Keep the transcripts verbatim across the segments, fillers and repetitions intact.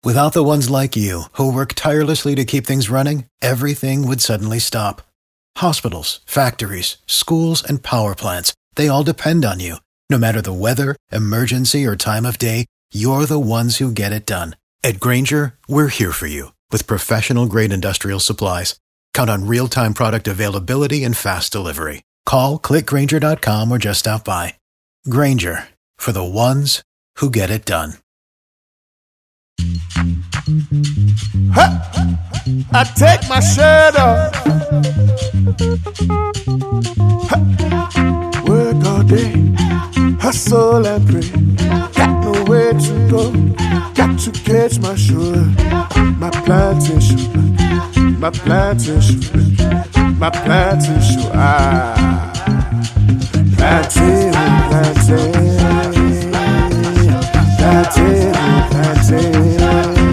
Without the ones like you, who work tirelessly to keep things running, everything would suddenly stop. Hospitals, factories, schools, and power plants, they all depend on you. No matter the weather, emergency, or time of day, you're the ones who get it done. At Grainger, we're here for you with professional-grade industrial supplies. Count on real-time product availability and fast delivery. Call, click Grainger dot com, or just stop by. Grainger, for the ones who get it done. Ha! I take my shirt off. Ha! Work all day, hustle and pray. Got nowhere to go, got to catch my sugar. My plantation, my plantation, my plantation. Ah, plantation, plantation, plantation, plantation.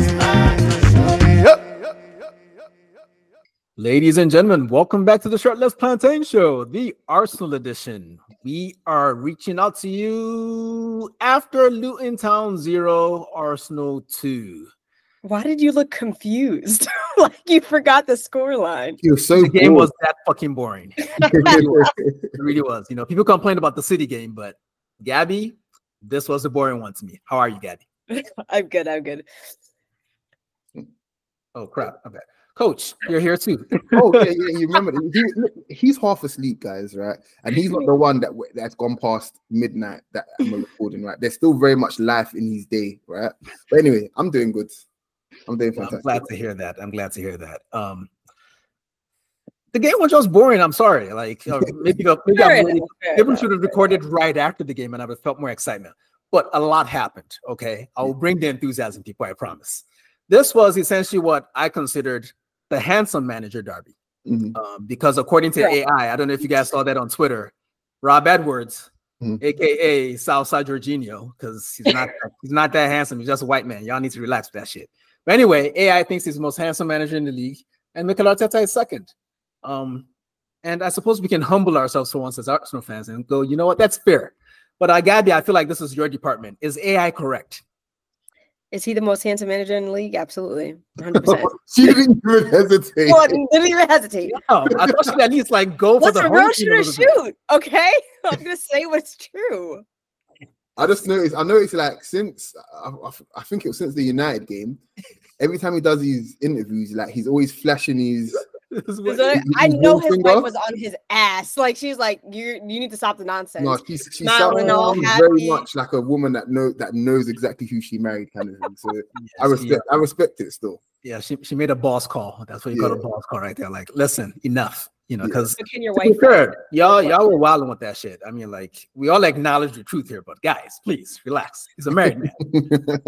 Ladies and gentlemen, welcome back to the Shirtless Plantain Show, the Arsenal edition. We are reaching out to you after Luton Town zero, Arsenal two. Why did you look confused? Like you forgot the scoreline. You're so the game bored. was that fucking boring. It really was. It really was. You know, people complain about the City game, but Gabby, this was a boring one to me. How are you, Gabby? I'm good. I'm good. Oh crap! Okay. Coach, you're here too. Oh yeah, yeah. You remember? He, he's half asleep, guys, right? And he's not the one that that's gone past midnight that I'm recording, right? There's still very much life in his day, right? But anyway, I'm doing good. I'm doing Well, fantastic. I'm glad to hear that. I'm glad to hear that. Um, the game was just boring. I'm sorry. Like uh, maybe maybe I really, maybe we should have recorded right after the game, and I would have felt more excitement. But a lot happened. Okay, I will bring the enthusiasm, people. I promise. This was essentially what I considered the handsome manager derby, Mm-hmm. um, because according to A I, I don't know if you guys saw that on Twitter, Rob Edwards, Mhm. aka Southside Jorginho, because he's not he's not that handsome. He's just a white man. Y'all need to relax with that shit. But anyway, A I thinks he's the most handsome manager in the league, and Mikel Arteta is second. Um, and I suppose we can humble ourselves for once as Arsenal fans and go, you know what, that's fair. But uh, Gabby, I feel like this is your department. Is A I correct? Is he the most handsome manager in the league? Absolutely. one hundred percent. She didn't even hesitate. Well, didn't even hesitate. No, I thought she'd at least like go What's for the a real home team a shooter little bit. shoot? Okay. I'm going to say what's true. I just noticed. I noticed like since I, I, I think it was since the United game. Every time he does these interviews, like he's always flashing his. This is Is what- that- I his know one his finger. wife was on his ass. Like, she's like, you you need to stop the nonsense. No, she she Smiling sounds all very happy. much like a woman that know that knows exactly who she married, kind of thing. So I Yes, respect. I respect it still. Yeah, she, she made a boss call. That's what you call a Yeah. boss call right there. Like, listen, enough. You know, Yeah. because So can your to be wife fair, y'all y'all were wilding with that shit. I mean, like, we all acknowledge the truth here, but guys, please relax. He's a married man.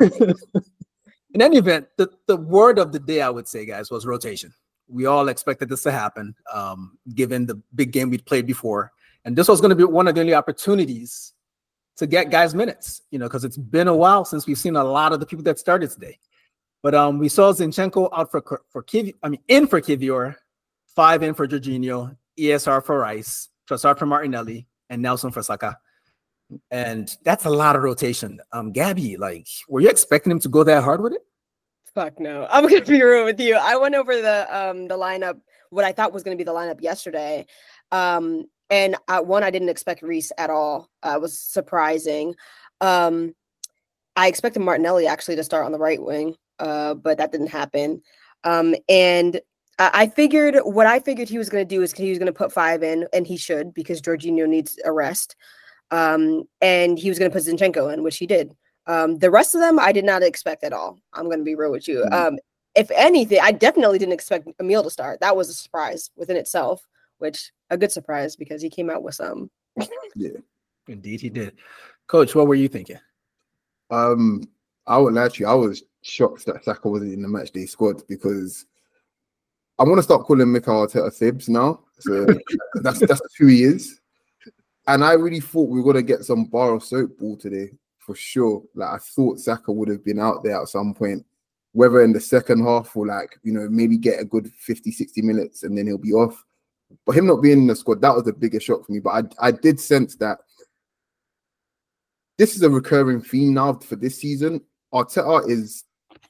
In any event, the, the word of the day, I would say, guys, was rotation. We all expected this to happen, um, given the big game we'd played before. And this was going to be one of the only opportunities to get guys minutes, you know, because it's been a while since we've seen a lot of the people that started today. But um, we saw Zinchenko out for for Kiv, I mean, in for Kivior, five in for Jorginho, E S R for Rice, Trossard for Martinelli, and Nelson for Saka. And that's a lot of rotation. Um, Gabby, like, were you expecting him to go that hard with it? Fuck no. I'm gonna be real with you. I went over the um the lineup, what I thought was gonna be the lineup yesterday. Um, and uh, one, I didn't expect Reece at all. Uh, it was surprising. Um, I expected Martinelli actually to start on the right wing, uh, but that didn't happen. Um, and I, I figured what I figured he was gonna do is he was gonna put five in, and he should because Jorginho needs a rest. Um, and he was gonna put Zinchenko in, which he did. Um, the rest of them, I did not expect at all. I'm going to be real with you. Mm-hmm. Um, if anything, I definitely didn't expect Emile to start. That was a surprise within itself, which a good surprise because he came out with some. Yeah. Indeed, he did. Coach, what were you thinking? Um, I would lie to you. I was shocked that Saka wasn't in the match day squad because I want to start calling Mikel Arteta Thibs now. So that's that's who he is. And I really thought we were gonna get some bar of soap ball today. For sure. Like I thought Saka would have been out there at some point, whether in the second half or like, you know, maybe get a good fifty, sixty minutes and then he'll be off. But him not being in the squad, that was the biggest shock for me. But I, I did sense that this is a recurring theme now for this season. Arteta is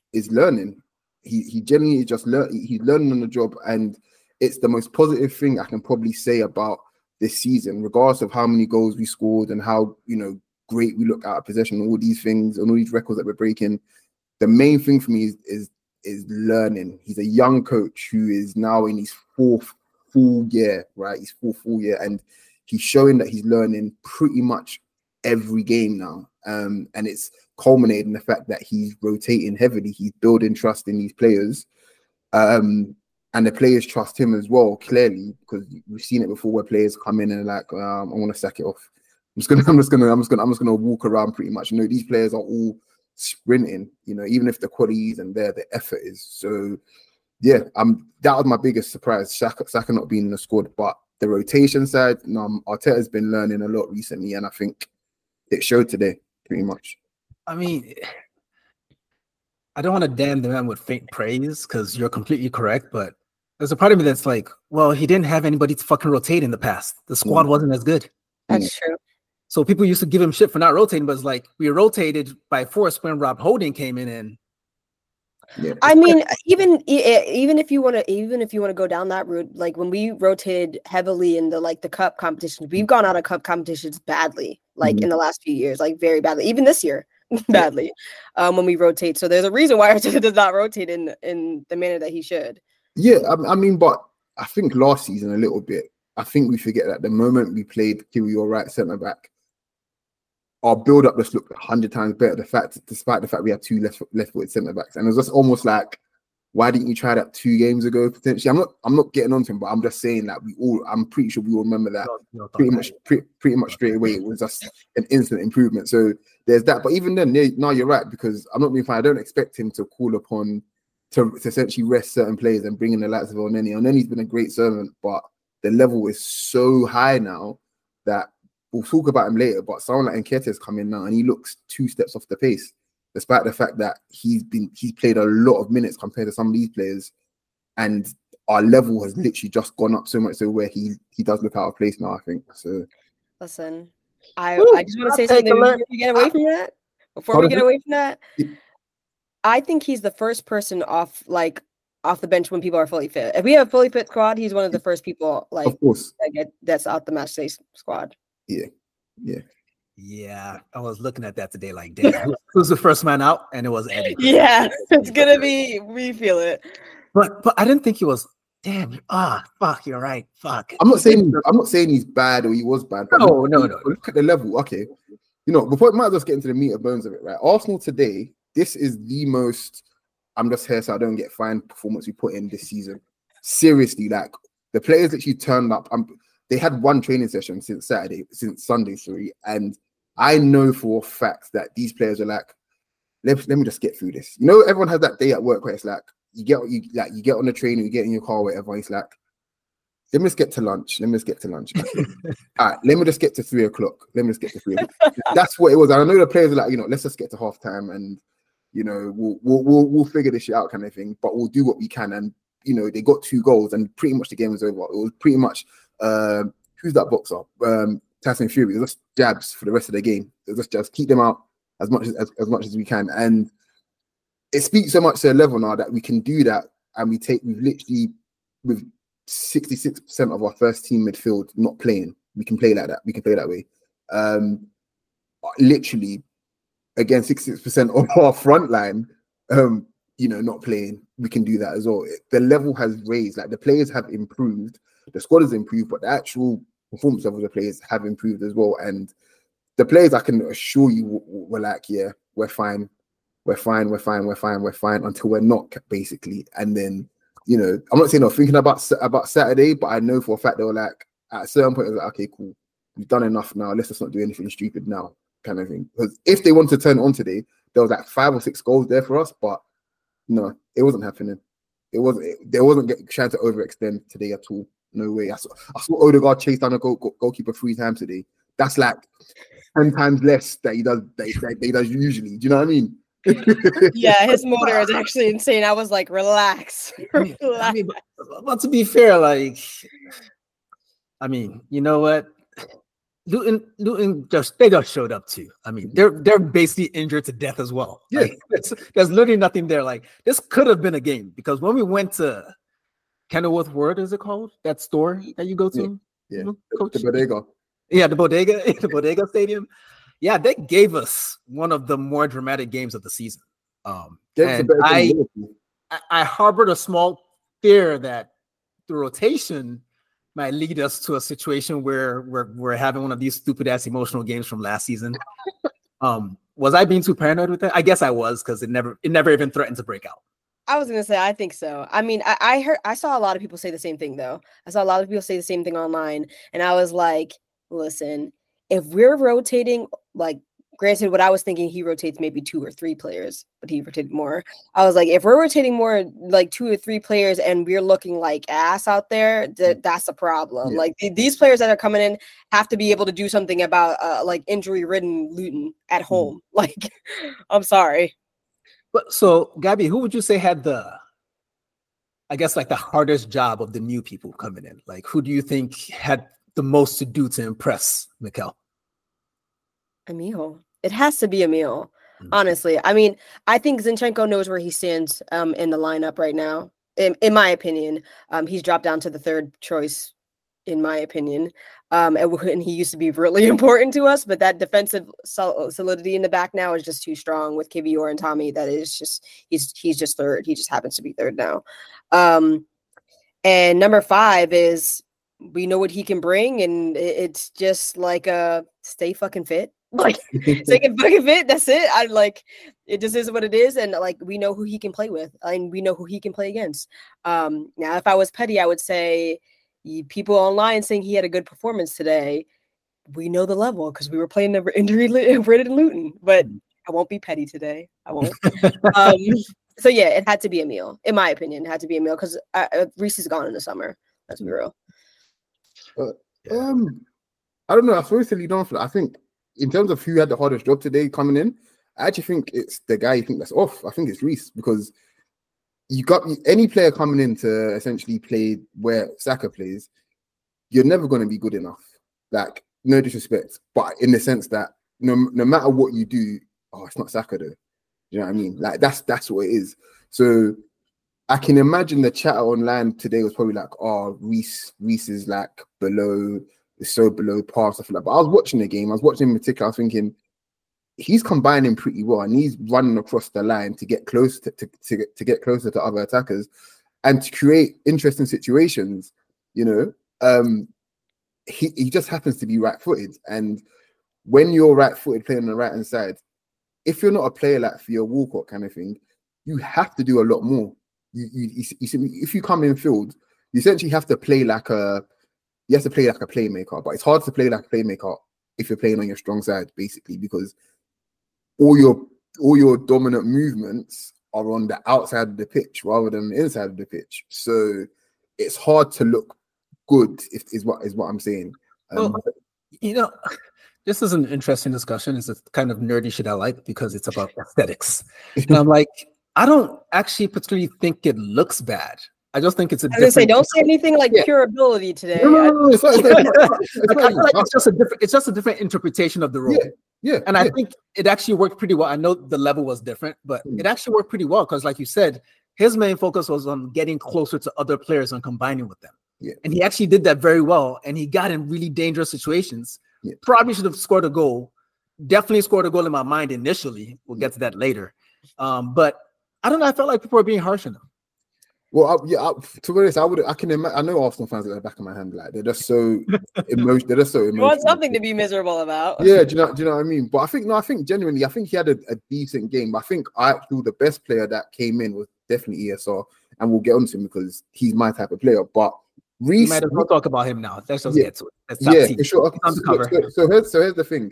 is learning. He he genuinely just learn. He's learning on the job, and it's the most positive thing I can probably say about this season, regardless of how many goals we scored and how, you know, great we look out of possession, all these things and all these records that we're breaking. The main thing for me is is is learning. He's a young coach who is now in his fourth full year, right? His fourth full year, and he's showing that he's learning pretty much every game now. Um, and it's culminated in the fact that he's rotating heavily. He's building trust in these players. Um, And the players trust him as well, clearly, because we've seen it before where players come in and are like, um, I want to sack it off. I'm just gonna, I'm just gonna, I'm just gonna, I'm just gonna walk around pretty much. You know, these players are all sprinting. You know, even if the quality isn't there, the effort is. So, yeah, um, that was my biggest surprise. Saka, Saka not being in the squad, but the rotation side, no, Arteta's been learning a lot recently, and I think it showed today, pretty much. I mean, I don't want to damn the man with faint praise because you're completely correct, but there's a part of me that's like, well, he didn't have anybody to fucking rotate in the past. The squad mm. wasn't as good. That's mm. true. So people used to give him shit for not rotating, but it's like we rotated by force when Rob Holding came in. And yeah. I mean, even even if you want to, even if you want to go down that route, like when we rotated heavily in the like the cup competitions, we've gone out of cup competitions badly, like mm-hmm. in the last few years, like very badly. Even this year, badly, um, when we rotate. So there's a reason why Arteta does not rotate in in the manner that he should. Yeah, I, I mean, but I think last season a little bit, I think we forget that the moment we played Kiri or right centre back, our build-up just looked a hundred times better. The fact, despite the fact we had two left left-footed centre backs, and it was just almost like, why didn't you try that two games ago? Potentially, I'm not, I'm not getting onto him, but I'm just saying that we all, I'm pretty sure we all remember that no, no, pretty much, pretty, pretty much straight away. It was just an instant improvement. So there's that. But even then, yeah, no, you're right, because I'm not being fine. I don't expect him to call upon. To, to essentially rest certain players and bring in the likes of Elneny. Elneny's been a great servant, but the level is so high now that we'll talk about him later, but someone like Nketiah's come in now and he looks two steps off the pace, despite the fact that he's been he's played a lot of minutes compared to some of these players, and our level has literally just gone up so much so where he he does look out of place now, I think. So listen, I, I just want to say something before we get away from that. Before we get away from that. I think he's the first person off like off the bench when people are fully fit. If we have a fully fit squad, he's one of the first people like of course that get that's out the match day squad. Yeah, yeah, yeah. I was looking at that today, like, damn, who's the first man out? And it was Eddie. Yeah, it's gonna be. We feel it. But but I didn't think he was. Damn. Ah, fuck. You're right. Fuck. I'm not saying I'm not saying he's bad or he was bad. But no, look, no, no. Look at the level. Okay, you know, before might as well get into the meat and bones of it, right? Arsenal today. This is the most, I'm just here so I don't get fined performance we put in this season. Seriously, like the players literally turned up. Um, they had one training session since Saturday, since Sunday, sorry. And I know for a fact that these players are like, let, let me just get through this. You know, everyone has that day at work where it's like, you get you like you get on the train, or you get in your car, or whatever. It's like, let me just get to lunch. Let me just get to lunch. All right, let me just get to three o'clock. Let me just get to three o'clock. That's what it was. And I know the players are like, you know, let's just get to half time and you know, we'll, we'll we'll we'll figure this shit out, kind of thing. But we'll do what we can. And you know, they got two goals, and pretty much the game was over. It was pretty much uh, who's that boxer? Um, Tyson Fury. It was just jabs for the rest of the game. It was just just keep them out as much as, as as much as we can. And it speaks so much to a level now that we can do that, and we take we've literally with sixty-six percent of our first team midfield not playing. We can play like that. We can play that way. Um, literally. Again, sixty-six percent of our front line, um, you know, not playing. We can do that as well. The level has raised. Like the players have improved. The squad has improved, but the actual performance levels of the players have improved as well. And the players, I can assure you, were like, yeah, we're fine. We're fine. We're fine. We're fine. We're fine until we're not, basically. And then, you know, I'm not saying I'm thinking about, about Saturday, but I know for a fact they were like, at a certain point, it was like, okay, cool. We've done enough now. Let's just not do anything stupid now. Kind of thing. Because if they wanted to turn it on today, there was like five or six goals there for us, but no, it wasn't happening. It wasn't. It, they wasn't get, trying to overextend today at all. No way. I saw, I saw Odegaard chase down a goal, goal, goalkeeper three times today. That's like ten times less that he does. That, that he does usually. Do you know what I mean? Yeah, his motor is actually insane. I was like, relax, relax. I mean, but, but to be fair, like, I mean, you know what? Luton, Luton just they just showed up too. I mean, they're they're basically injured to death as well. Yeah. Like, there's, there's literally nothing there. Like this could have been a game because when we went to Kenilworth Ward, is it called that store that you go to? Yeah, You know, the, Coach? the bodega. Yeah, the bodega, the bodega stadium. Yeah, they gave us one of the more dramatic games of the season. Um, Gave us a and better game I, than Liverpool. I I harbored a small fear that the rotation might lead us to a situation where we're we're having one of these stupid ass emotional games from last season. Um, was I being too paranoid with that? I guess I was because it never it never even threatened to break out. I was gonna say, I think so. I mean, I, I heard, I saw a lot of people say the same thing though. I saw a lot of people say the same thing online, and I was like, listen, if we're rotating, like, granted, what I was thinking, he rotates maybe two or three players, but he rotated more. I was like, if we're rotating more, like two or three players, and we're looking like ass out there, th- that's a problem. Yeah. Like th- these players that are coming in have to be able to do something about uh, like injury-ridden Luton at home. Mm. Like, I'm sorry. But so, Gabby, who would you say had the, I guess, like the hardest job of the new people coming in? Like, who do you think had the most to do to impress Mikel? Emil. It has to be Emil, mm-hmm. honestly. I mean, I think Zinchenko knows where he stands um, in the lineup right now. In, in my opinion, um, he's dropped down to the third choice, in my opinion. Um, and, and he used to be really important to us, but that defensive sol- solidity in the back now is just too strong with Kivior and Tommy. That is just, he's he's just third. He just happens to be third now. Um, and number five is, we know what he can bring, and it's just like a stay fucking fit. Like stay fucking fit. That's it. I like it. Just is what it is, and like we know who he can play with, and we know who he can play against. Um, now, if I was petty, I would say people online saying he had a good performance today. We know the level because we were playing the injury ridden Luton, but I won't be petty today. I won't. um, so yeah, it had to be Emil, in my opinion. It had to be Emil because uh, Reece is gone in the summer. Let's be real. Uh, um, I don't know. I suppose to lead on for that. I think in terms of who had the hardest job today coming in, I actually think it's the guy you think that's off. I think it's Reece because you got any player coming in to essentially play where Saka plays, you're never going to be good enough. Like, no disrespect, but in the sense that no, no matter what you do, oh, it's not Saka though. You know what I mean? Like that's that's what it is. So I can imagine the chatter online today was probably like, oh, Reece, Reece is like below, is so below par, stuff like that. But I was watching the game, I was watching in particular, I was thinking, he's combining pretty well and he's running across the line to get close to, to, to, get, to get closer to other attackers and to create interesting situations, you know. Um, he, he just happens to be right-footed. And when you're right-footed playing on the right-hand side, if you're not a player like Theo Walcott kind of thing, you have to do a lot more. You, you, you, you, if you come in field, you essentially have to play like a, you have to play like a playmaker, but it's hard to play like a playmaker if you're playing on your strong side, basically, because all your all your dominant movements are on the outside of the pitch rather than the inside of the pitch. So it's hard to look good, if is what is what I'm saying. Um, well, you know, this is an interesting discussion. It's a kind of nerdy shit I like because it's about aesthetics. And I'm like, I don't actually particularly think it looks bad. I just think it's a I was gonna say, don't say anything like yeah. pure ability today. No, no, no, no, it's not, it's not, it's not, it's like, not I feel like it's just a different it's just a different interpretation of the role. Yeah, yeah. And I yeah. think it actually worked pretty well. I know the level was different, but mm. it actually worked pretty well because, like you said, his main focus was on getting closer to other players and combining with them. Yeah. And he actually did that very well. And he got in really dangerous situations. Yeah. Probably should have scored a goal. Definitely scored a goal in my mind initially. We'll get to that later. Um, but I don't know. I felt like people were being harsh on him. Well, I, yeah. I, to be honest, I would. I can. Imagine, I know Arsenal fans at the back of my hand, like they're just so emotional. They're just so emotional. You want something to be miserable about? Yeah. Do you know? Do you know what I mean? But I think no. I think genuinely, I think he had a, a decent game. I think I feel the best player that came in was definitely E S R, and we'll get onto him because he's my type of player. But Reece, we might as well talk about him now. Let's just yeah, get to it. Let's yeah, for sure. Okay, so, so, so here's so here's the thing.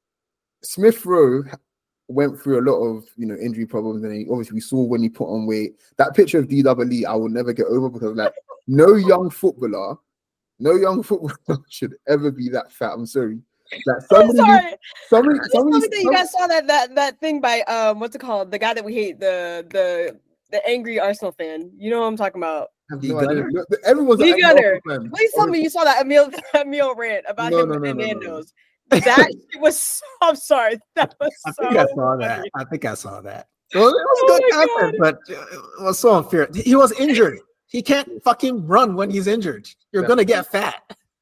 Smith Rowe went through a lot of, you know, injury problems, and he, obviously we saw when he put on weight. That picture of D W E, I will never get over because like no young footballer, no young footballer should ever be that fat. I'm sorry. Like somebody, I'm sorry. somebody, somebody, somebody that you guys saw that that that thing by um what's it called? The guy that we hate, the the the angry Arsenal fan. You know what I'm talking about? I have Lee no idea. Gunner? Look, Everyone's Lee an Gunner. Arsenal fan. Please tell me you saw that Emil Emil rant about No, him no, no, and no, no, no. Nando's. That shit was so, I'm sorry. That was I so think I saw that. funny. I think I saw that. Well, it was Oh good my content, but uh, it was so unfair. He was injured. He can't fucking run when he's injured. You're Yeah. gonna get fat.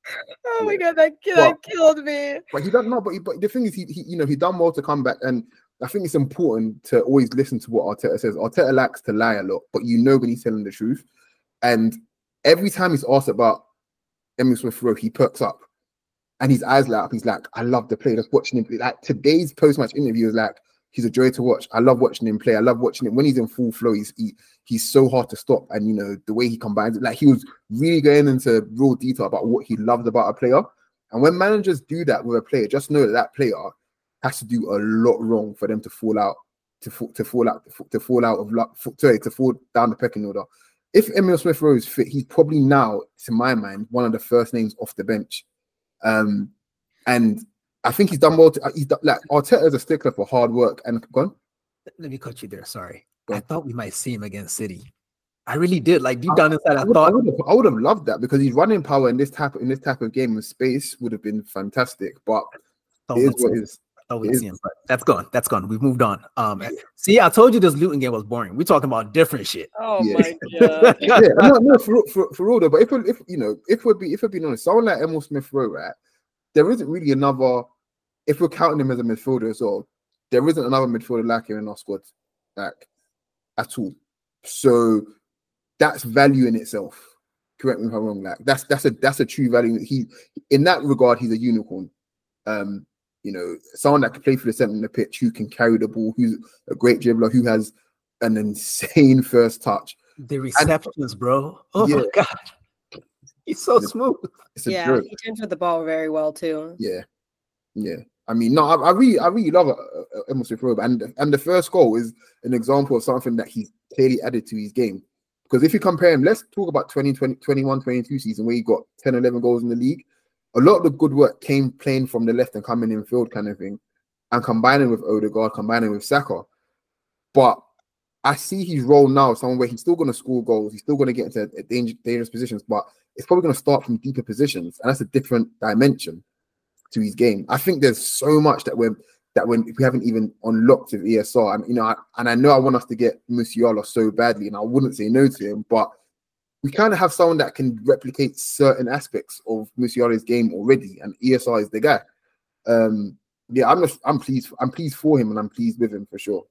Oh my god, that, ki- Well, that killed me. But he doesn't know. But, he, but the thing is, he, he you know he done well to come back, and I think it's important to always listen to what Arteta says. Arteta likes to lie a lot, but you know when he's telling the truth. And every time he's asked about Emil Smith Rowe, he perks up, and his eyes light up. He's like, "I love the play." Just watching him. Like today's post-match interview is like, he's a joy to watch. I love watching him play. I love watching him when he's in full flow. He's he, he's so hard to stop, and you know the way he combines it. Like he was really going into real detail about what he loved about a player. And when managers do that with a player, just know that that player has to do a lot wrong for them to fall out, to fall, to fall out, to fall out of luck, sorry, to fall down the pecking order. If Emil Smith Rowe is fit, he's probably now, to my mind, one of the first names off the bench. Um, and I think he's done well. To, he's done, like Arteta is a stickler for hard work. And gone. Let me cut you there. Sorry. Go I on. thought we might see him against City. I really did. Like deep I- down inside, I, I would, I, thought would have, I would have loved that because his running power in this type in this type of game and space would have been fantastic. But thought it is we'd what see- it is. thought we'd it is. see him, but that's gone. That's gone. We've moved on. Um, see, I told you this Luton game was boring. We're talking about different shit. Oh Yeah. my god. Yeah, no, no, for for for all though. But if we- if you know, if we're be if we're being honest, someone like Emil Smith Rowe, right? There isn't really another. If we're counting him as a midfielder as well, there isn't another midfielder like him in our squad, like at all. So that's value in itself. Correct me if I'm wrong. Like that's that's a that's a true value. He in that regard, he's a unicorn. Um, you know, someone that can play for the centre in the pitch, who can carry the ball, who's a great dribbler, who has an insane first touch. The receptions, bro. Oh my Yeah. god, he's so Yeah. smooth. It's a Yeah, joke. he turns with the ball very well too. Yeah, yeah. I mean, no, I, I really, I really love uh, uh, Emil Smith Rowe, and and the first goal is an example of something that he's clearly added to his game. Because if you compare him, let's talk about twenty twenty, twenty-one, twenty-two season where he got ten, eleven goals in the league. A lot of the good work came playing from the left and coming in field kind of thing, and combining with Odegaard, combining with Saka. But I see his role now, someone where he's still going to score goals, he's still going to get into danger, dangerous positions, but it's probably going to start from deeper positions, and that's a different dimension to his game. I think there's so much that we're that when we haven't even unlocked with E S R, and you know, I, and I know I want us to get Musiala so badly, and I wouldn't say no to him, but we kind of have someone that can replicate certain aspects of Musiala's game already, and E S R is the guy. Um, yeah, I'm just, I'm pleased. I'm pleased for him, and I'm pleased with him for sure.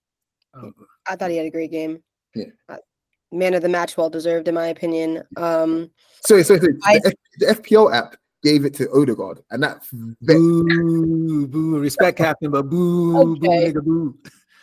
Um, I thought he had a great game. Yeah. Uh, Man of the match, well deserved in my opinion. Um, So, so, so I- the, F, the F P L app gave it to Odegaard, and that boo, boo, respect captain, but boo, boo, Okay. nigga, boo.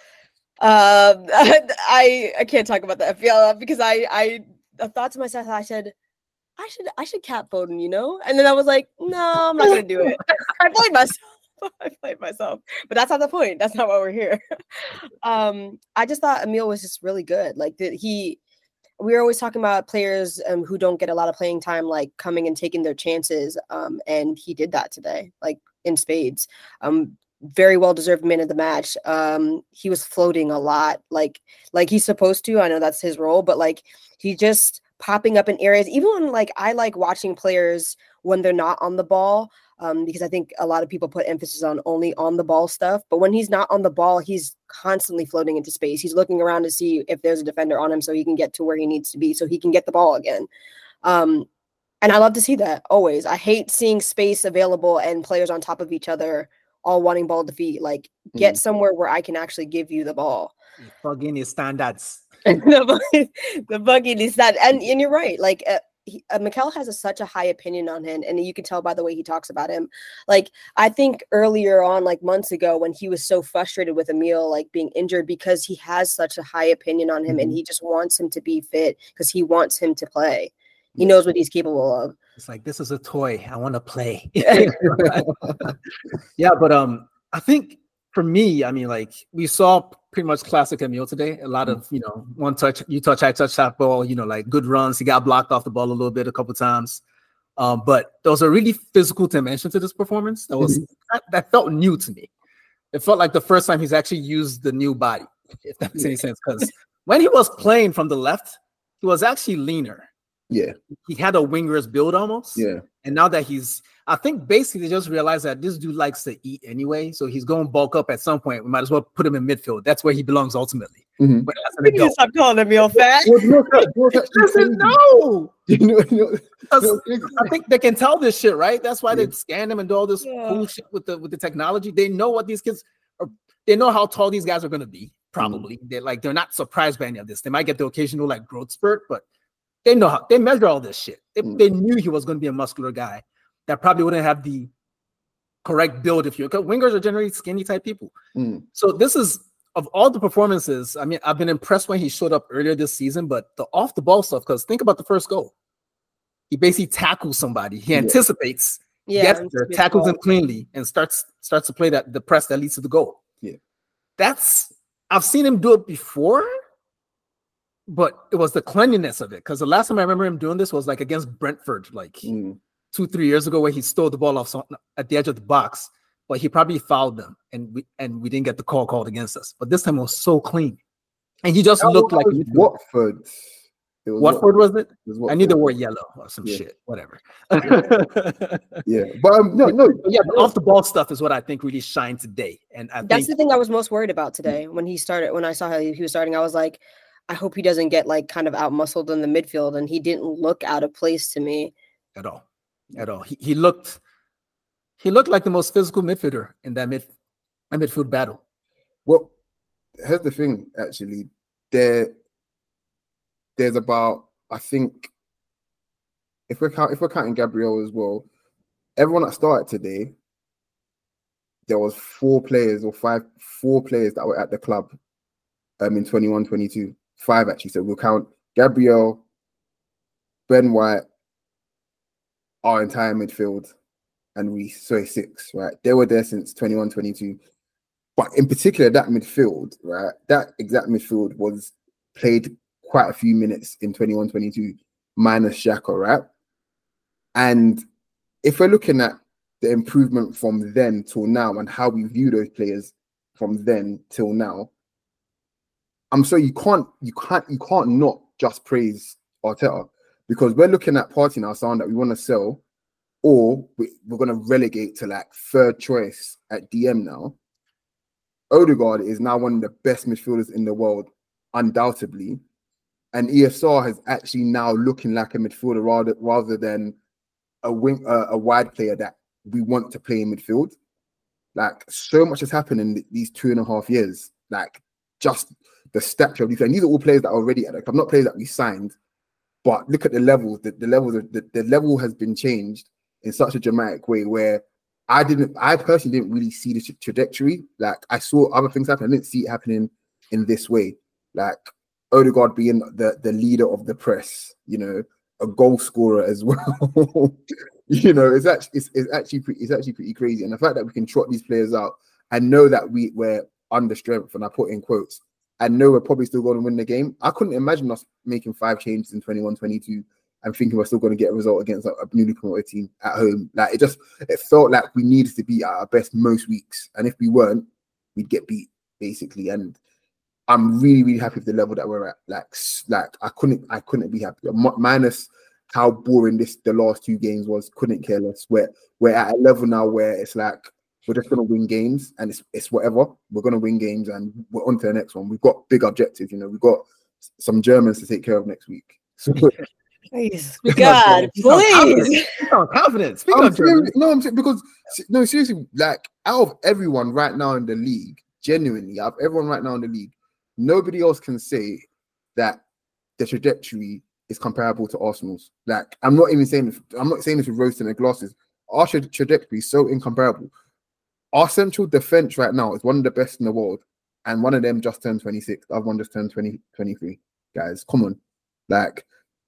Um, I I can't talk about the F P L because I I, I thought to myself, I said I should I should cap Foden, you know, and then I was like, no, I'm not gonna do it. I played myself. I played myself, but that's not the point. That's not why we're here. um, I just thought Emil was just really good. Like that he. We were always talking about players um, who don't get a lot of playing time, like coming and taking their chances. Um, and he did that today, like in spades. Um, very well deserved man of the match. Um, he was floating a lot, like like he's supposed to. I know that's his role, but like he just popping up in areas. Even when like I like watching players when they're not on the ball. Um, because I think a lot of people put emphasis on only on the ball stuff. But when he's not on the ball, he's constantly floating into space. He's looking around to see if there's a defender on him so he can get to where he needs to be so he can get the ball again. Um, and I love to see that always. I hate seeing space available and players on top of each other all wanting ball defeat. Like get Mhm. somewhere where I can actually give you the ball. Fucking his standards. the, the buggy is that. And, and you're right. Like, uh, He, uh, Mikel has a, such a high opinion on him, and you can tell by the way he talks about him. Like I think earlier on, like months ago, when he was so frustrated with Emil like being injured because he has such a high opinion on him, Mhm. and he just wants him to be fit because he wants him to play. He knows what he's capable of. It's like this is a toy. I want to play. Yeah, but um, I think for me, I mean, like we saw pretty much classic Emil today. A lot of you know, one touch, you touch, I touch that ball. You know, like good runs. He got blocked off the ball a little bit a couple times. Um, but there was a really physical dimension to this performance that was that, that felt new to me. It felt like the first time he's actually used the new body, if that makes any sense. Because when he was playing from the left, he was actually leaner. Yeah. He had a winger's build almost. Yeah. And now that he's, I think basically they just realized that this dude likes to eat anyway. So he's going to bulk up at some point. We might as well put him in midfield. That's where he belongs ultimately. Mm-hmm. But as an You need to adult. stop calling him real fat. Well, you know what- you know what's actually Listen, crazy? no. You know, you know, Because you know, I think they can tell this shit, right? That's why Yeah. they scan them and do all this Yeah. cool shit with the with the technology. They know what these kids are. They know how tall these guys are going to be. Probably they're like they're not surprised by any of this. They might get the occasional like growth spurt, but they know how they measure all this shit. They, Mm. they knew he was going to be a muscular guy that probably wouldn't have the correct build if you because wingers are generally skinny type people. Mm. So this is of all the performances. I mean, I've been impressed when he showed up earlier this season, but the off the ball stuff. Because think about the first goal. He basically tackles somebody. He Yeah. anticipates, Yeah, gets it's there, a good tackles call. him cleanly, and starts starts to play that the press that leads to the goal. Yeah. That's I've seen him do it before, but it was the cleanliness of it. Because the last time I remember him doing this was like against Brentford, like Mm. two, three years ago, where he stole the ball off some, at the edge of the box, but he probably fouled them, and we and we didn't get the call called against us. But this time it was so clean, and he just That looked was like a midfielder. Watford. It was Watford was it? It was I knew they Watford. wore yellow or some Yeah. shit, whatever. Yeah, but um, no, no, But yeah, the off the ball stuff is what I think really shined today, and I That's think the thing I was most worried about today when he started. When I saw how he he was starting, I was like, I hope he doesn't get like kind of out muscled in the midfield, and he didn't look out of place to me. at all, at all. He, he looked, he looked like the most physical midfielder in that mid, that midfield battle. Well, here's the thing. Actually, there, there's about I think if we're count, if we're counting Gabriel as well, everyone that started today, there was four players or five, four players that were at the club, um, in twenty-one twenty-two. Five actually. So we'll count Gabriel, Ben White, our entire midfield, and Reece. So six, right? They were there since twenty-one twenty-two. But in particular, that midfield, right? That exact midfield was played quite a few minutes in twenty-one twenty-two, minus Xhaka, right? And if we're looking at the improvement from then till now and how we view those players from then till now, I'm sorry, you can't, you can't, you can't not just praise Arteta, because we're looking at Partey now, someone that we want to sell, or we, we're going to relegate to like third choice at D M now. Odegaard is now one of the best midfielders in the world, undoubtedly. And E S R has actually now looking like a midfielder rather, rather than a wing, uh, a wide player that we want to play in midfield. Like, so much has happened in these two and a half years. Like, just the stature of these. And these are all players that are already at the club, not players that we signed. But look at the levels. The, the levels of the, the level has been changed in such a dramatic way where I didn't, I personally didn't really see the tra- trajectory. Like, I saw other things happen. I didn't see it happening in this way. Like, Odegaard being the, the leader of the press, you know, a goal scorer as well. You know, it's actually it's, it's actually pretty, it's actually pretty crazy. And the fact that we can trot these players out and know that we we're under strength, and I put in quotes, and know we're probably still going to win the game. I couldn't imagine us making five changes in twenty-one twenty-two and thinking we're still going to get a result against a, a newly promoted team at home. Like, it just it felt like we needed to be at our best most weeks, and if we weren't, we'd get beat basically. And I'm really, really happy with the level that we're at. Like, like I couldn't, I couldn't be happier. M- minus how boring this the last two games was. Couldn't care less. We're we're at a level now where it's like we're just gonna win games, and it's it's whatever. We're gonna win games, and we're on to the next one. We've got big objectives. You know, we've got some Germans to take care of next week. So, Please, Speaking of God, Germany, speak on confidence. please. Speak on confidence. Speak I'm on Germany. serious, no, I'm serious, because no, seriously, like out of everyone right now in the league, genuinely, out of everyone right now in the league, nobody else can say that the trajectory is comparable to Arsenal's. Like, I'm not even saying this, I'm not saying this with rose in their glasses. Our tra- trajectory is so incomparable. Our central defense right now is one of the best in the world, and one of them just turned twenty-six. The other one just turned twenty, twenty-three. Guys, come on. Like,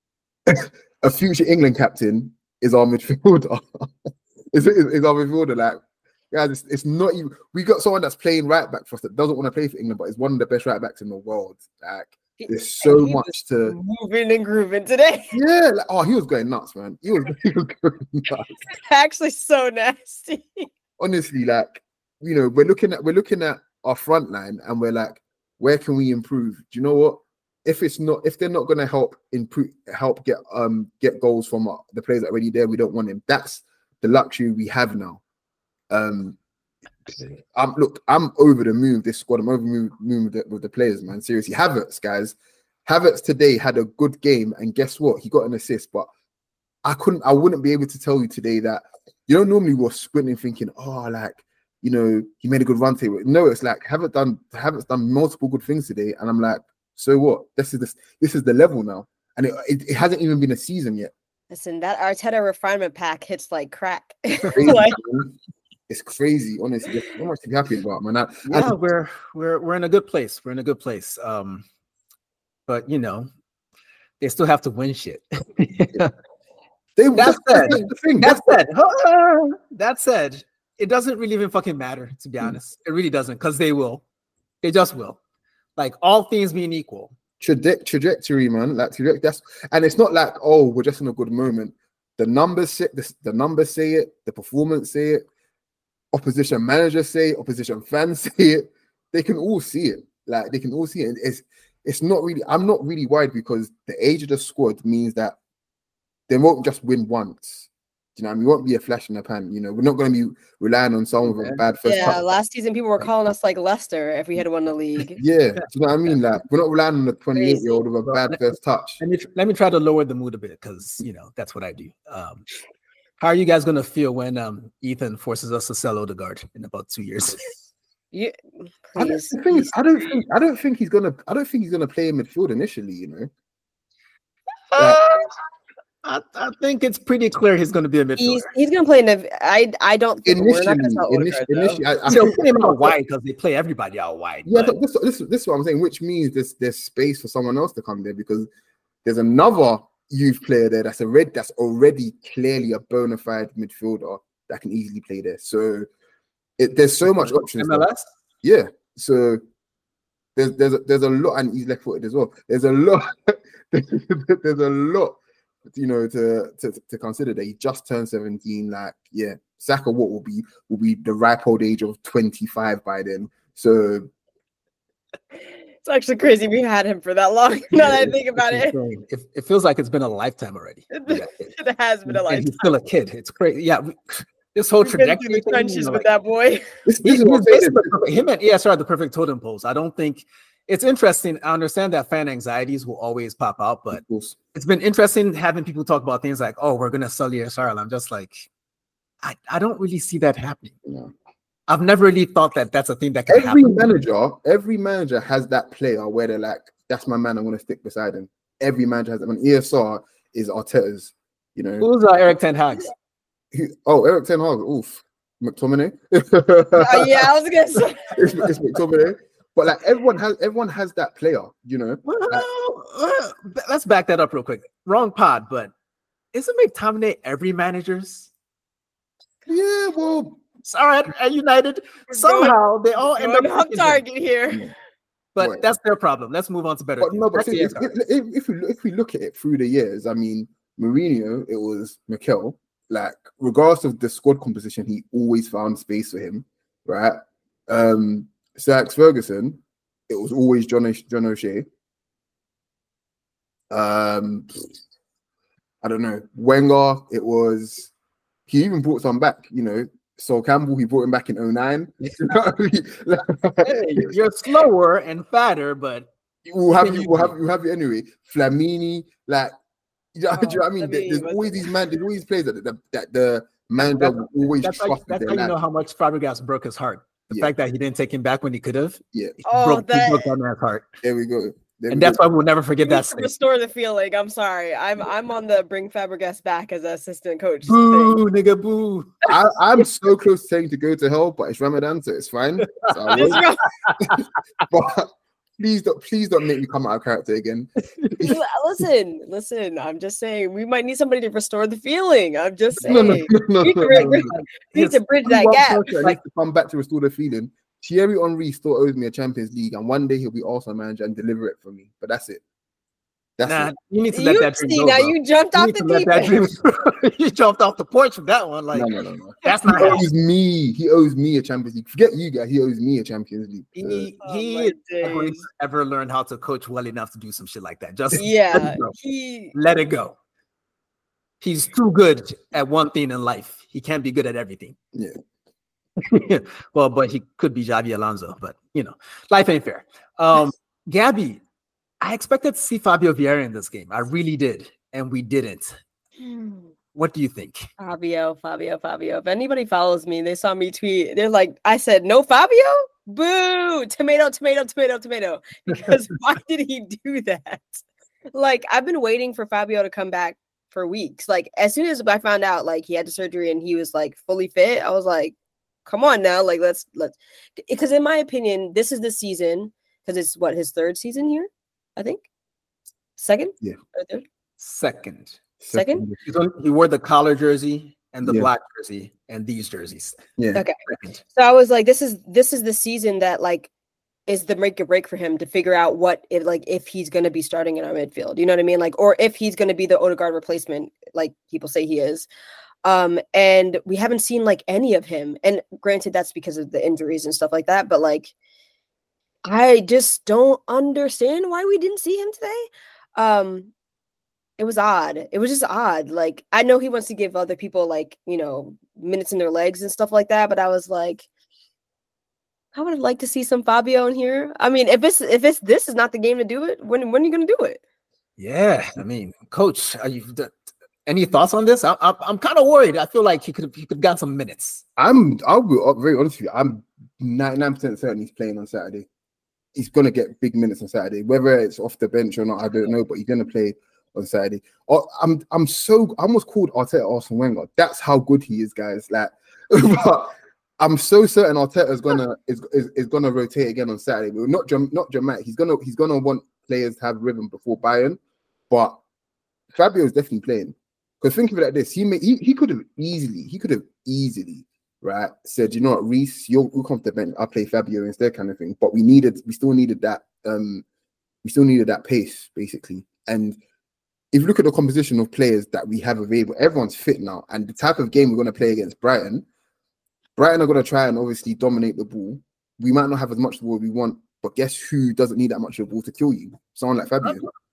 a future England captain is our midfielder. is, is, is our midfielder. Like, guys, it's, it's not even. We got someone that's playing right back for us that doesn't want to play for England, but is one of the best right backs in the world. Like, there's so He much was to. moving and grooving today. Yeah, like, oh, he was going nuts, man. He was, he was going nuts. Actually, so nasty. Honestly, like, you know, we're looking at we're looking at our front line, and we're like, where can we improve? Do you know what? if it's not, if they're not going to help improve, help get um get goals from uh, the players that are already there, we don't want him. That's the luxury we have now. Um, I'm look, I'm over the moon. This squad, I'm over the moon, moon with, the, with the players, man. Seriously, Havertz, guys. Havertz today had a good game, and guess what? He got an assist, but I couldn't, I wouldn't be able to tell you today that, you know, normally we're squinting thinking, oh, like, you know, he made a good run today. No, it's like Havertz done, Havertz done multiple good things today, and I'm like, so what? This is this, this is the level now, and it, it, it hasn't even been a season yet. Listen, that Arteta refinement pack hits like crack. Crazy, Like, it's crazy, honestly. There's so much to be happy about, man. I, Yeah, I, we're we're we're in a good place. We're in a good place. Um, but you know, they still have to win shit. they, That that's, said, that's the thing. that That's, said, that said, it doesn't really even fucking matter, to be Mm. honest. It really doesn't, because they will. They just will. Like, all things being equal. traje- trajectory, man. Like trajectory. That's, and it's not like, oh, we're just in a good moment. The numbers say the, the numbers say it. The performance say it. Opposition managers say it. Opposition fans say it. They can all see it. Like they can all see it. It's it's not really. I'm not really worried because the age of the squad means that they won't just win once. You know, I mean, we won't be a flash in the pan. You know, we're not going to be relying on someone with a bad first. yeah, touch. last season people were calling us like Leicester if we had won the league. Yeah, do you know what I mean? Like we're not relying on a twenty-eight year old with a Crazy. bad first touch. Let me tr- let me try to lower the mood a bit, because you know that's what I do. Um, how are you guys gonna feel when um Ethan forces us to sell Odegaard in about two years? You, I don't, please, the thing is, please. I don't think I don't think he's gonna I don't think he's gonna play in midfield initially. You know, Uh, I, I think it's pretty clear he's going to be a midfielder. He's he's gonna play in the. I I don't think we're not initially, gonna sell initially, Odegaard, though. initially I, I They'll think put him out wide because they play everybody out wide. Yeah, but but this, this this is what I'm saying, which means there's there's space for someone else to come there because there's another youth player there that's a red that's already clearly a bona fide midfielder that can easily play there. So it, there's so much options. M L there. S? Yeah. So there's there's a, there's a lot, and he's left footed as well. There's a lot. There's a lot, you know, to, to to consider that he just turned seventeen. Like, yeah, Saka, what will be will be the ripe old age of twenty-five by then. So It's actually crazy we had him for that long. Now that I think about it, It, it feels like it's been a lifetime already. Yeah. it has been a And lifetime. he's still a kid. It's crazy. Yeah, we- this whole We've been through trajectory. the thing, trenches you know, with like, that boy. this, he- this is what I'm he's saying. basically perfect. Him and E S R are the perfect totem poles. I don't think it's interesting. I understand that fan anxieties will always pop out, but Of course. it's been interesting having people talk about things like, oh, we're going to sell E S R. And I'm just like, I, I don't really see that happening. Yeah. I've never really thought that that's a thing that can Every happen. manager, every manager has that player where they're like, "That's my man. I'm going to stick beside him." Every manager has that. When E S R is Arteta's, you know. Who's uh, Eric Ten Hag? Who, oh, Eric Ten Hag. Oof, McTominay. Uh, yeah, I was gonna say. it's, it's McTominay. But like everyone has, everyone has that player, you know. Well, uh, let's back that up real quick. Wrong pod, but isn't McTominay every manager's? Yeah, well, Sorry, at, at United, somehow they all end up Going off picking him. target here. But Right. that's their problem. Let's move on to better but things. no, but Back to see, if, E S R. if, if we if we look at it through the years, I mean, Mourinho, it was Mikel. Like, regardless of the squad composition, he always found space for him, right? Um, Sir Alex Ferguson, it was always John o- John O'Shea. Um, I don't know. Wenger, it was. He even brought some back, you know. Sol Campbell, he brought him back in oh nine. You know what I mean? Hey, you're slower and fatter, but We'll have you. We'll have you. Have you anyway. Flamini, like, you know, Oh, do you know what I mean? There- Flamini There's was- always these man. There's always players that the, that the manager That's- will always that's how, trust. that's with how their you know lad. how much Fabregas broke his heart. The Yeah. fact that he didn't take him back when he could have. Yeah, He Oh, broke, he that- broke that man's heart. there we go. There And we that's go. why we'll never forget We need that. to Thing. restore the feeling. I'm sorry. I'm I'm on the bring Fabregas back as an assistant coach. thing. Boo, nigga, boo. I, I'm so close to saying to go to hell, but it's Ramadan, so it's fine. So I It's won't. wrong. But please don't, please don't make me come out of character again. listen, listen. I'm just saying we might need somebody to restore the feeling. I'm just saying No, no, no, no, we need no, to, re- no, re- no. we need to bridge Only that one gap. person that needs to come back to restore the feeling. Thierry Henry still owes me a Champions League, and one day he'll be Arsenal manager and deliver it for me. But that's it. That's Nah, it. you need to let You that dream see go, now bro. you jumped You off need the to let deep that end. dream. You jumped off the porch with that one. Like No, no, no, no. that's He not owes happening. me. He owes me a Champions League. Forget you guys. He owes me a Champions League. So, He Oh, he my is not going to days. ever learn how to coach well enough to do some shit like that. Just let Yeah, it go. he Let it go. He's too good at one thing in life. He can't be good at everything. yeah. Well, but he could be Xavi Alonso, but you know, life ain't fair. Um, Gabby, I expected to see Fabio Vieira in this game. I really did, and we didn't. What do you think? Fabio, Fabio, Fabio. If anybody follows me, they saw me tweet. They're like, I said, no Fabio? Boo! Tomato, tomato, tomato, tomato. Because why did he do that? Like, I've been waiting for Fabio to come back for weeks. Like, as soon as I found out, like, he had the surgery and he was, like, fully fit, I was like, come on now. Like, let's, let's. Because in my opinion, this is the season, because it's, what, his third season here? I think? Second? Yeah. Or third? Second. Second? He's on- He wore the collar jersey and the Yeah. black jersey and these jerseys. Yeah. Okay. Second. So I was like, this is this is the season that like is the make or break for him to figure out what if like if he's gonna be starting in our midfield. You know what I mean? Like, or if he's gonna be the Odegaard replacement, like people say he is. Um, and we haven't seen like any of him. And granted, that's because of the injuries and stuff like that. But like, I just don't understand why we didn't see him today. Um, it was odd. It was just odd. Like, I know he wants to give other people like, you know, minutes in their legs and stuff like that, but I was like, I would have liked to see some Fabio in here. I mean, if it's if it's this is not the game to do it, when when are you gonna do it? Yeah, I mean, Coach, are you? Any thoughts on this? I, I, I'm kind of worried. I feel like he could he could have got some minutes. I'm. I'll be very honest with you. I'm ninety-nine percent certain he's playing on Saturday. He's gonna get big minutes on Saturday, whether it's off the bench or not. I don't know, but he's gonna play on Saturday. Oh, I'm. I'm so. I almost called Arteta Arsene Wenger. That's how good he is, guys. Like, but I'm so certain Arteta is gonna is, is, is gonna rotate again on Saturday. But not not dramatic. He's gonna he's gonna want players to have rhythm before Bayern, but Fabio is definitely playing. Because think of it like this, he may, he he could have easily, he could have easily, right, said, you know what, Reece, you'll, you'll come to the bench, I'll play Fabio instead, kind of thing. But we needed, we still needed that, um, we still needed that pace, basically. And if you look at the composition of players that we have available, everyone's fit now, and the type of game we're going to play against Brighton, Brighton are going to try and obviously dominate the ball. We might not have as much ball as we want, but guess who doesn't need that much of the ball to kill you? Someone like Fabio.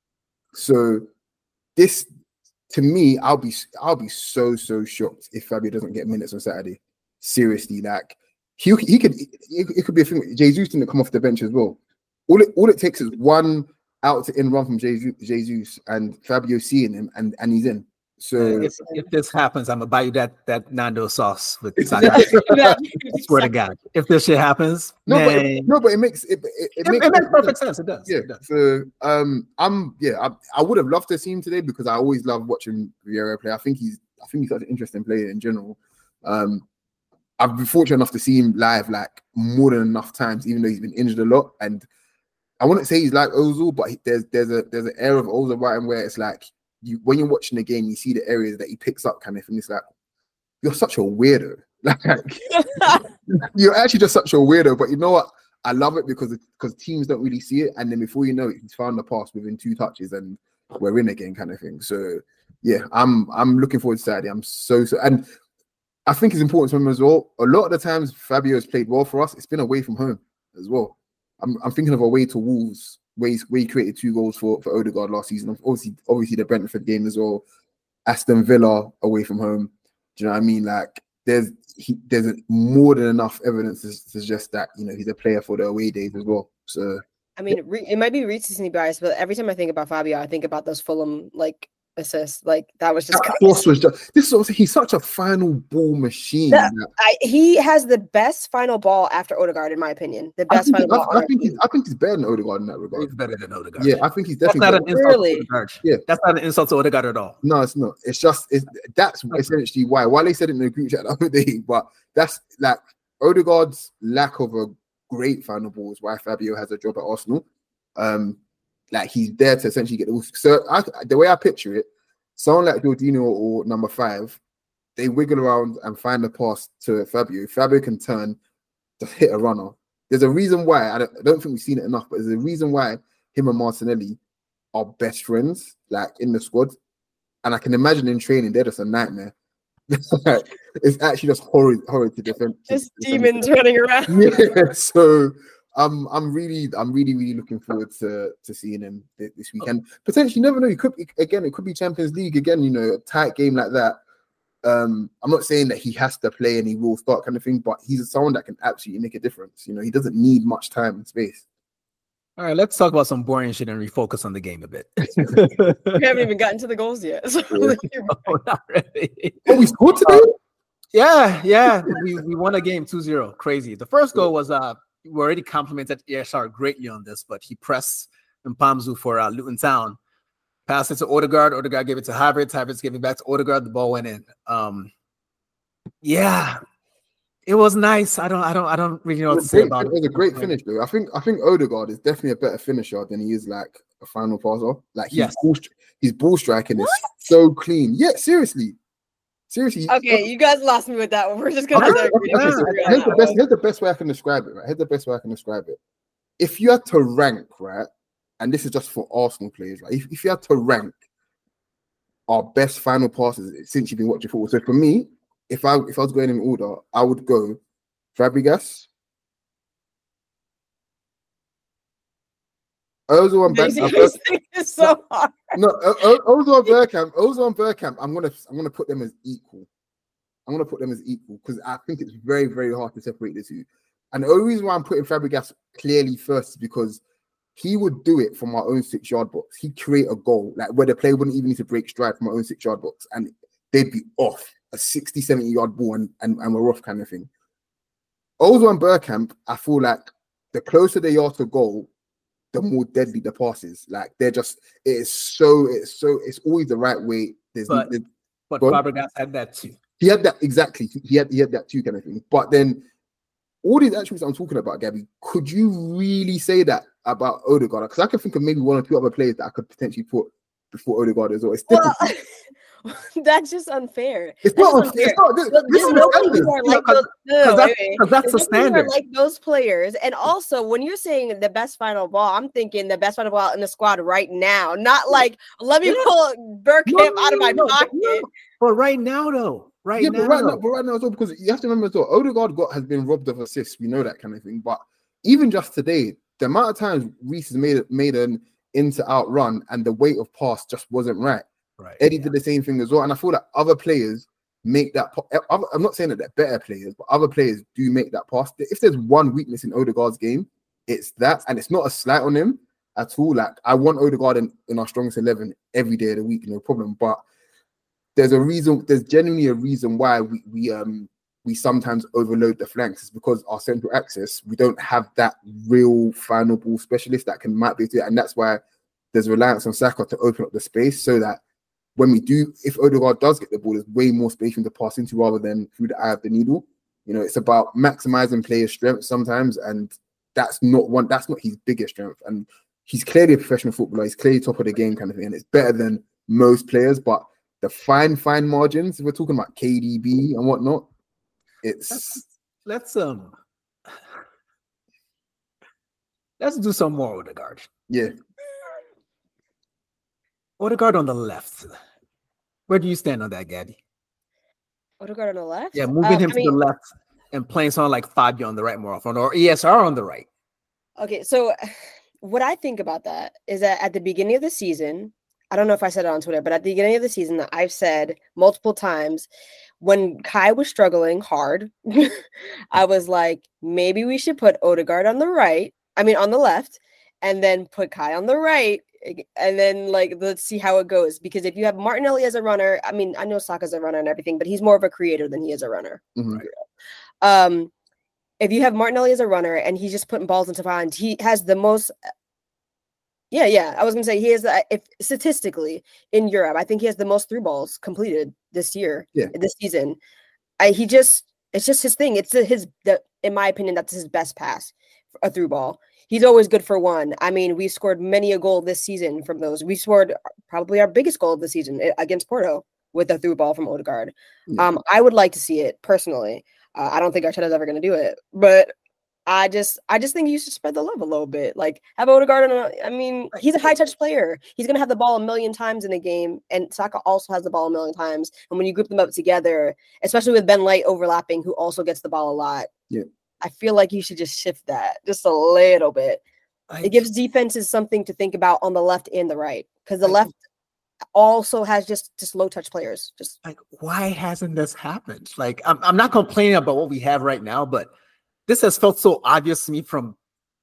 So this. To me, I'll be I'll be so so shocked if Fabio doesn't get minutes on Saturday. Seriously, like he he could it, it could be a thing. Jesus didn't come off the bench as well. All it all it takes is one out to in run from Jesus, Jesus and Fabio seeing him and and he's in. So if, if this happens, I'm gonna buy you that that Nando sauce with Saka. I swear to God, if this shit happens, no, man, but it, no, but it makes it it, it, it, makes, it makes perfect sense. It does. Yeah. It does. So um, I'm yeah, I, I would have loved to see him today because I always love watching Vieira play. I think he's I think he's such an interesting player in general. Um, I've been fortunate enough to see him live like more than enough times, even though he's been injured a lot. And I wouldn't say he's like Ozil, but he, there's there's a there's an air of Ozil about him where it's like you when you're watching the game, you see the areas that he picks up, kind of thing. It's like you're such a weirdo. Like you're actually just such a weirdo. But you know what? I love it because because teams don't really see it, and then before you know it, he's found the pass within two touches, and we're in again, kind of thing. So yeah, I'm I'm looking forward to Saturday. I'm so so, and I think it's important to remember as well. A lot of the times Fabio has played well for us. It's been away from home as well. I'm I'm thinking of away to Wolves, where he, where he created two goals for for Odegaard last season. Obviously, obviously the Brentford game as well. Aston Villa away from home. Do you know what I mean? Like there's he, there's more than enough evidence to suggest that you know he's a player for the away days as well. So I mean, re- it might be recency bias, but every time I think about Fabio, I think about those Fulham like assists. Like that was just. That force was just. This is also, he's such a final ball machine. That, I, he has the best final ball after Odegaard, in my opinion. The best I think, final I, ball. I think he's I think he's better than Odegaard in that regard. He's better than Odegaard. Yeah, I think he's That's definitely. not an insult Really? to Odegaard. Yeah. That's not an insult to Odegaard at all. No, it's not. It's just it's that's essentially why. Why they said it in the group chat the other day, but that's like Odegaard's lack of a great final ball is why Fabio has a job at Arsenal. Um, like he's there to essentially get the so I, the way I picture it, someone like Jorginho or number five, they wiggle around and find the pass to Fabio. Fabio can turn to hit a runner. There's a reason why I don't, I don't think we've seen it enough, but there's a reason why him and Martinelli are best friends, like in the squad. And I can imagine in training, they're just a nightmare. It's actually just horrid, horrid to defend. Just demons running around. Yeah, so I'm, I'm really, I'm really, really looking forward to to seeing him this weekend. Potentially, you never know. It could be, again, it could be Champions League again. You know, a tight game like that. Um, I'm not saying that he has to play and he will start kind of thing, but he's someone that can absolutely make a difference. You know, he doesn't need much time and space. All right, let's talk about some boring shit and refocus on the game a bit. We haven't even gotten to the goals yet. So Oh, not really. Oh, we scored today? Uh, yeah, yeah. We, we won a game two zero. Crazy. The first goal was, uh, we already complimented E S R greatly on this, but he pressed Mpamzu for uh, Luton Town. Passed it to Odegaard. Odegaard gave it to Havertz. Havertz gave it back to Odegaard. The ball went in. Um, yeah. It was nice. I don't, I don't, I don't really know what to say great, about it. it. It was a great finish, though. I think, I think Odegaard is definitely a better finisher than he is like a final passer. Like his, Yes. ball, his ball striking is so clean. Yeah, seriously, seriously. okay, you guys lost me with that one. We're just gonna Okay, have to agree okay, to so disagree on here's the that best. one. Here's the best way I can describe it. Right. Here's the best way I can describe it. If you had to rank, right, and this is just for Arsenal players, right? If, if you had to rank our best final passes since you've been watching football, so for me, if I if I was going in order, I would go Fabregas, Ozil and Daisy, Bergkamp. this thing is so hard. No, O- O- Ozil and Bergkamp. Ozil and Bergkamp. I'm gonna I'm gonna put them as equal. I'm gonna put them as equal because I think it's very very hard to separate the two. And the only reason why I'm putting Fabregas clearly first is because he would do it from our own six yard box. He'd create a goal like where the player wouldn't even need to break stride from our own six yard box, and they'd be off a sixty, seventy yard ball, and, and, and we're off kind of thing. Ozil and Bergkamp, I feel like the closer they are to goal, the more deadly the passes. Like they're just, it is so, it's so, it's always the right way. There's, But, there's but Go on. Fabregas had that too. he had that exactly. He had he had that too kind of thing. But then all these attributes I'm talking about, Gabby, could you really say that about Odegaard? Because I can think of maybe one or two other players that I could potentially put before Odegaard as well. It's Well, difficult. that's just unfair. It's That's not. just unfair. It's not. This, But this there's is no the people standard. who are No, like 'cause- those. No, no, Because that's, wait, wait. 'cause that's There's the no people who are standard. like those players. And also, when you're saying the best final ball, I'm thinking the best final ball in the squad right now. Not like let me Yeah. pull Bergkamp No, no, out of my no, no, pocket. no. But right now, though, right Yeah, now, but right now, though. but right now as well, because you have to remember as well, Odegaard got has been robbed of assists. We know that kind of thing. But even just today, the amount of times Reece has made made an into out run and the weight of pass just wasn't right. right. Eddie did the same thing as well, and I feel that other players make that. Pa- other- I'm not saying that they're better players, but other players do make that pass. If there's one weakness in Odegaard's game, it's that, and it's not a slight on him at all. Like I want Odegaard in, in our strongest eleven every day of the week, no problem. But there's a reason. There's genuinely a reason why we we um we sometimes overload the flanks. It's because our central access, we don't have that real final ball specialist that can might be able to do it, and that's why there's reliance on Saka to open up the space so that when we do, if Odegaard does get the ball, there's way more space for him to pass into rather than through the eye of the needle. You know, it's about maximizing players' strengths sometimes, and that's not one. That's not his biggest strength. And he's clearly a professional footballer. He's clearly top of the game, kind of thing, and it's better than most players. But the fine, fine margins, if we're talking about K D B and whatnot, it's Let's, let's um let's do some more Odegaard. yeah. Odegaard on the left. Where do you stand on that, Gabby? Odegaard on the left. Yeah, moving Uh, him I to mean, the left and playing someone like Fabio on the right more often, or E S R on the right. Okay, so what I think about that is that at the beginning of the season, I don't know if I said it on Twitter, but at the beginning of the season, I've said multiple times when Kai was struggling hard, I was like, maybe we should put Odegaard on the right, I mean, on the left, and then put Kai on the right, and then like let's see how it goes. Because if you have Martinelli as a runner, I mean, I know Saka's a runner and everything, but he's more of a creator than he is a runner. Mhm. Um, if you have Martinelli as a runner and he's just putting balls into behind, he has the most. Yeah, yeah. I was gonna say he has uh, if statistically in Europe, I think he has the most through balls completed this year. Yeah. This season, I he just it's just his thing. It's his the in my opinion that's his best pass, a through ball. He's always good for one. I mean, we scored many a goal this season from those. We scored probably our biggest goal of the season against Porto with a through ball from Odegaard. Yeah. Um, I would like to see it personally. Uh, I don't think Arteta's ever going to do it, but I just, I just think you should spread the love a little bit. Like have Odegaard on. A, I mean, he's a high touch player. He's gonna have the ball a million times in a game, and Saka also has the ball a million times. And when you group them up together, especially with Ben Light overlapping, who also gets the ball a lot, yeah, I feel like you should just shift that just a little bit. I, It gives defenses something to think about on the left and the right, because the left also has just just low touch players. Just like, why hasn't this happened? Like, I'm I'm not complaining about what we have right now, but this has felt so obvious to me from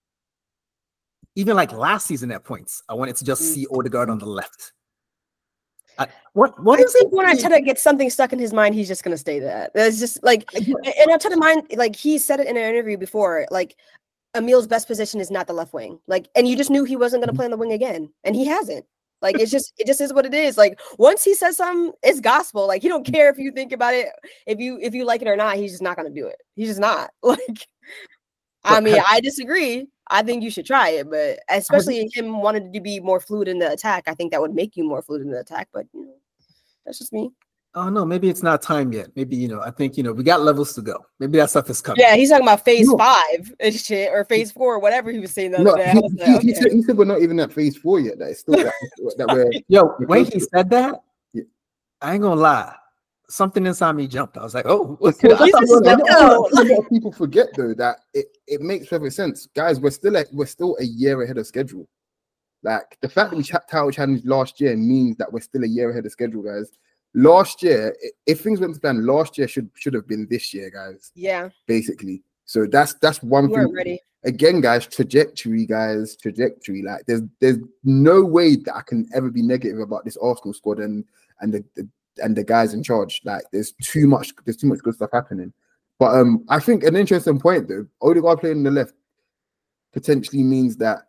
even like last season at points. I wanted to just see Odegaard on the left. I, what what I is think it? when Arteta gets something stuck in his mind, he's just gonna stay that. It's just like, and Arteta mind, like he said it in an interview before, like Emil's best position is not the left wing. Like, and you just knew he wasn't gonna play on the wing again, and he hasn't. Like, it's just, it just is what it is. Like, once he says something, it's gospel. Like, he don't care if you think about it, if you if you like it or not. He's just not gonna do it. He's just not. Like, I mean, I disagree. I think you should try it, but especially him wanting to be more fluid in the attack, I think that would make you more fluid in the attack. But you know, that's just me. Oh no, maybe it's not time yet. Maybe, you know, I think, you know, we got levels to go. Maybe that stuff is coming. Yeah, he's talking about phase No. five and shit, or phase four, or whatever he was saying the No, other day. I he, was like, he, okay. he, said, he said we're not even at phase four yet. That it's still that, that we're. Yo, we're when close he to- said that, Yeah. I ain't gonna lie. Something inside me jumped. I was like, oh, Well, I I thought- Jesus, think a no. lot- a lot of people forget though that it, it makes perfect sense, guys. We're still at, we're still a year ahead of schedule. Like the fact that we chat title challenge last year means that we're still a year ahead of schedule, guys. Last year, i- if things went to plan, last year should should have been this year, guys. Yeah, Basically, so that's that's one you thing. weren't ready. Again, guys, trajectory, guys, trajectory. Like, there's there's no way that I can ever be negative about this Arsenal squad and and the, the and the guys in charge. Like, there's too much, there's too much good stuff happening. But um, I think an interesting point though, Odegaard playing on the left potentially means that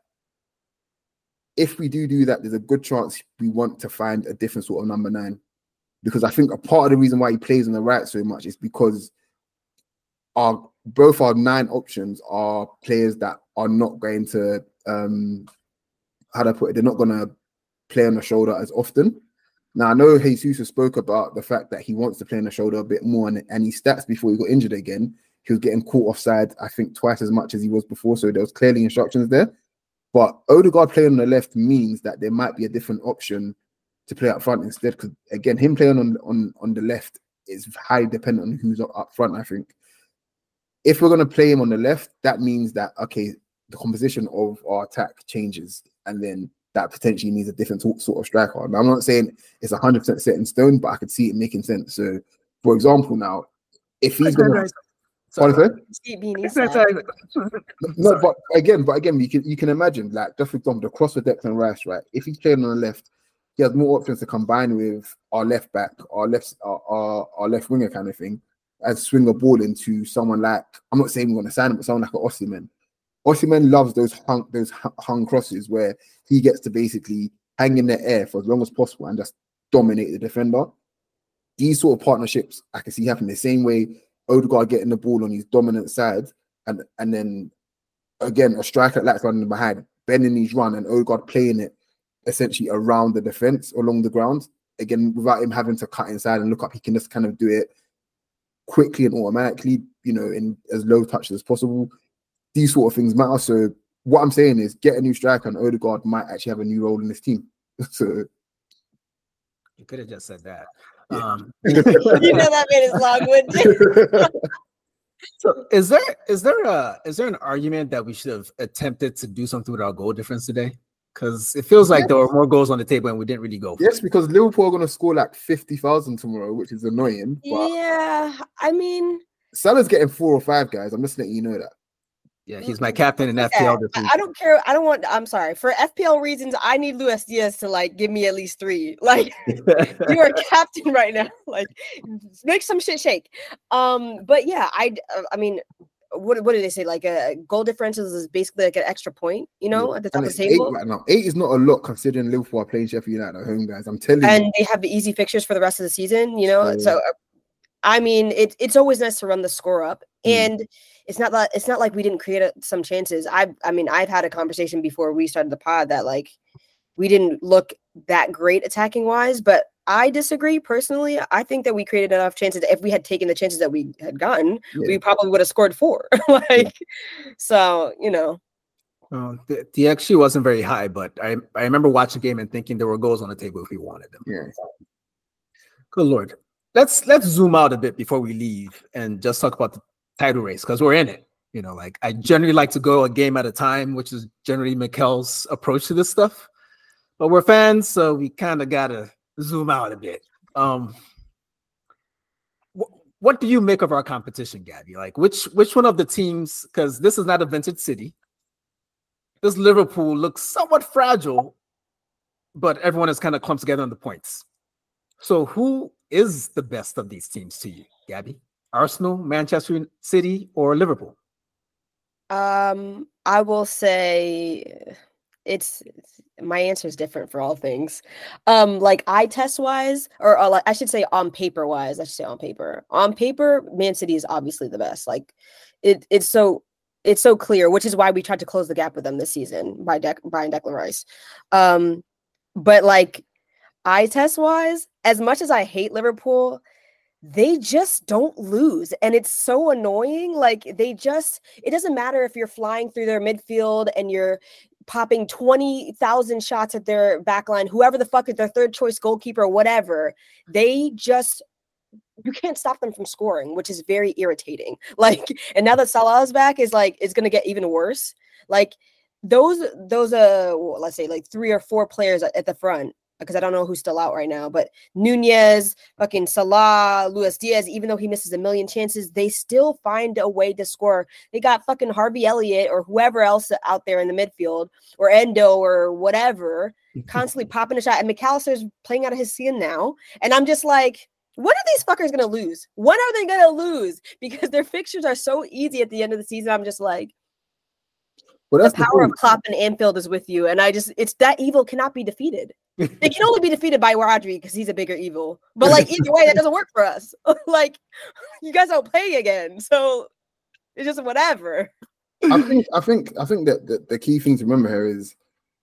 if we do do that, there's a good chance we want to find a different sort of number nine. Because I think a part of the reason why he plays on the right so much is because our both our nine options are players that are not going to um how do I put it? They're not going to play on the shoulder as often. Now I know Jesus spoke about the fact that he wants to play on the shoulder a bit more, and, and his stats before he got injured again, he was getting caught offside, I think twice as much as he was before. So there was clearly instructions there. But Odegaard playing on the left means that there might be a different option to play up front instead. Because again, him playing on on on the left is highly dependent on who's up front. I think if we're going to play him on the left, that means that okay, the composition of our attack changes, and then that potentially needs a different sort of striker. Now, I'm not saying it's one hundred percent set in stone, but I could see it making sense. So, for example, now if he's going to Sorry. Steve Beanie Sorry, said. sorry. No, Sorry. but again, but again, you can you can imagine, like, just for example, the cross with Declan Rice, right? If he's playing on the left, he has more options to combine with our left back, our left, our, our, our left winger kind of thing, and swing a ball into someone like, I'm not saying we're going to sign him, but someone like an Osimhen. Osimhen loves those hung, those hung crosses where he gets to basically hang in the air for as long as possible and just dominate the defender. These sort of partnerships I can see happening the same way. Odegaard getting the ball on his dominant side, and and then again a striker that's running behind, bending his run, and Odegaard playing it essentially around the defense along the ground. Again, without him having to cut inside and look up, he can just kind of do it quickly and automatically, you know, in as low touch as possible. These sort of things matter. So what I'm saying is, get a new striker, and Odegaard might actually have a new role in this team. So You could have just said that. Yeah. Um, You know that made us long-winded. so is there is there a is there an argument that we should have attempted to do something with our goal difference today? Because it feels like there were more goals on the table and we didn't really go. For yes, it. because Liverpool are going to score like fifty thousand tomorrow, which is annoying. But Yeah, I mean, Salah's getting four or five, guys. I'm just letting you know that. Yeah, he's my captain in F P yeah, L. This I week. I don't care. I don't want. I'm sorry for F P L reasons. I need Luis Diaz to like give me at least three. Like you are captain right now. Like make some shit shake. Um, but yeah, I. uh, I mean, what what did they say? Like a goal differential is basically like an extra point. You know, at the top And of the it's eight table. right now. Eight is not a lot considering Liverpool are playing Sheffield United at home, guys. I'm telling you. And they have the easy fixtures for the rest of the season, you know. Yeah. So, uh, I mean, it, it's always nice to run the score up, Mm. and it's not that it's not like we didn't create a, some chances. I, I mean, I've had a conversation before we started the pod that like we didn't look that great attacking wise, but I disagree personally. I think that we created enough chances. If we had taken the chances that we had gotten, yeah. we probably would have scored four. like, yeah. so you know. Well, the, the X G wasn't very high, but I I remember watching the game and thinking there were goals on the table if we wanted them. Yeah. Good Lord. Let's let's zoom out a bit before we leave and just talk about the title race because we're in it. You know, like I generally like to go a game at a time, which is generally Mikel's approach to this stuff. But we're fans, so we kind of gotta zoom out a bit. Um, wh- what do you make of our competition, Gabby? Like, which which one of the teams? Because this is not a vintage city. This Liverpool looks somewhat fragile, but everyone is kind of clumped together on the points. So, who is the best of these teams to you, Gabby? Arsenal, Manchester City, or Liverpool? Um, I will say it's, it's my answer is different for all things. Um, like eye test wise, or, or like I should say on paper wise, I should say on paper. On paper, Man City is obviously the best. Like it, it's so it's so clear, which is why we tried to close the gap with them this season by De- Brian Declan Rice. Um, but like eye test wise, as much as I hate Liverpool, they just don't lose. And it's so annoying. Like they just, it doesn't matter if you're flying through their midfield and you're popping twenty thousand shots at their backline, whoever the fuck is their third choice goalkeeper, whatever. They just, you can't stop them from scoring, which is very irritating. Like, and now that Salah's back is like, it's going to get even worse. Like those, those, uh, well, let's say like three or four players at, at the front, because I don't know who's still out right now, but Nunez, fucking Salah, Luis Diaz, even though he misses a million chances, they still find a way to score. They got fucking Harvey Elliott or whoever else out there in the midfield or Endo or whatever, constantly popping a shot. And McAllister's playing out of his skin now. And I'm just like, when are these fuckers going to lose? When are they going to lose? Because their fixtures are so easy at the end of the season. I'm just like, well, that's the power the of Klopp and Anfield is with you. And I just, it's that evil cannot be defeated. It can only be defeated by Rodri because he's a bigger evil. But like either way, that doesn't work for us. Like you guys don't play again. So it's just whatever. I think I think I think that the, the key thing to remember here is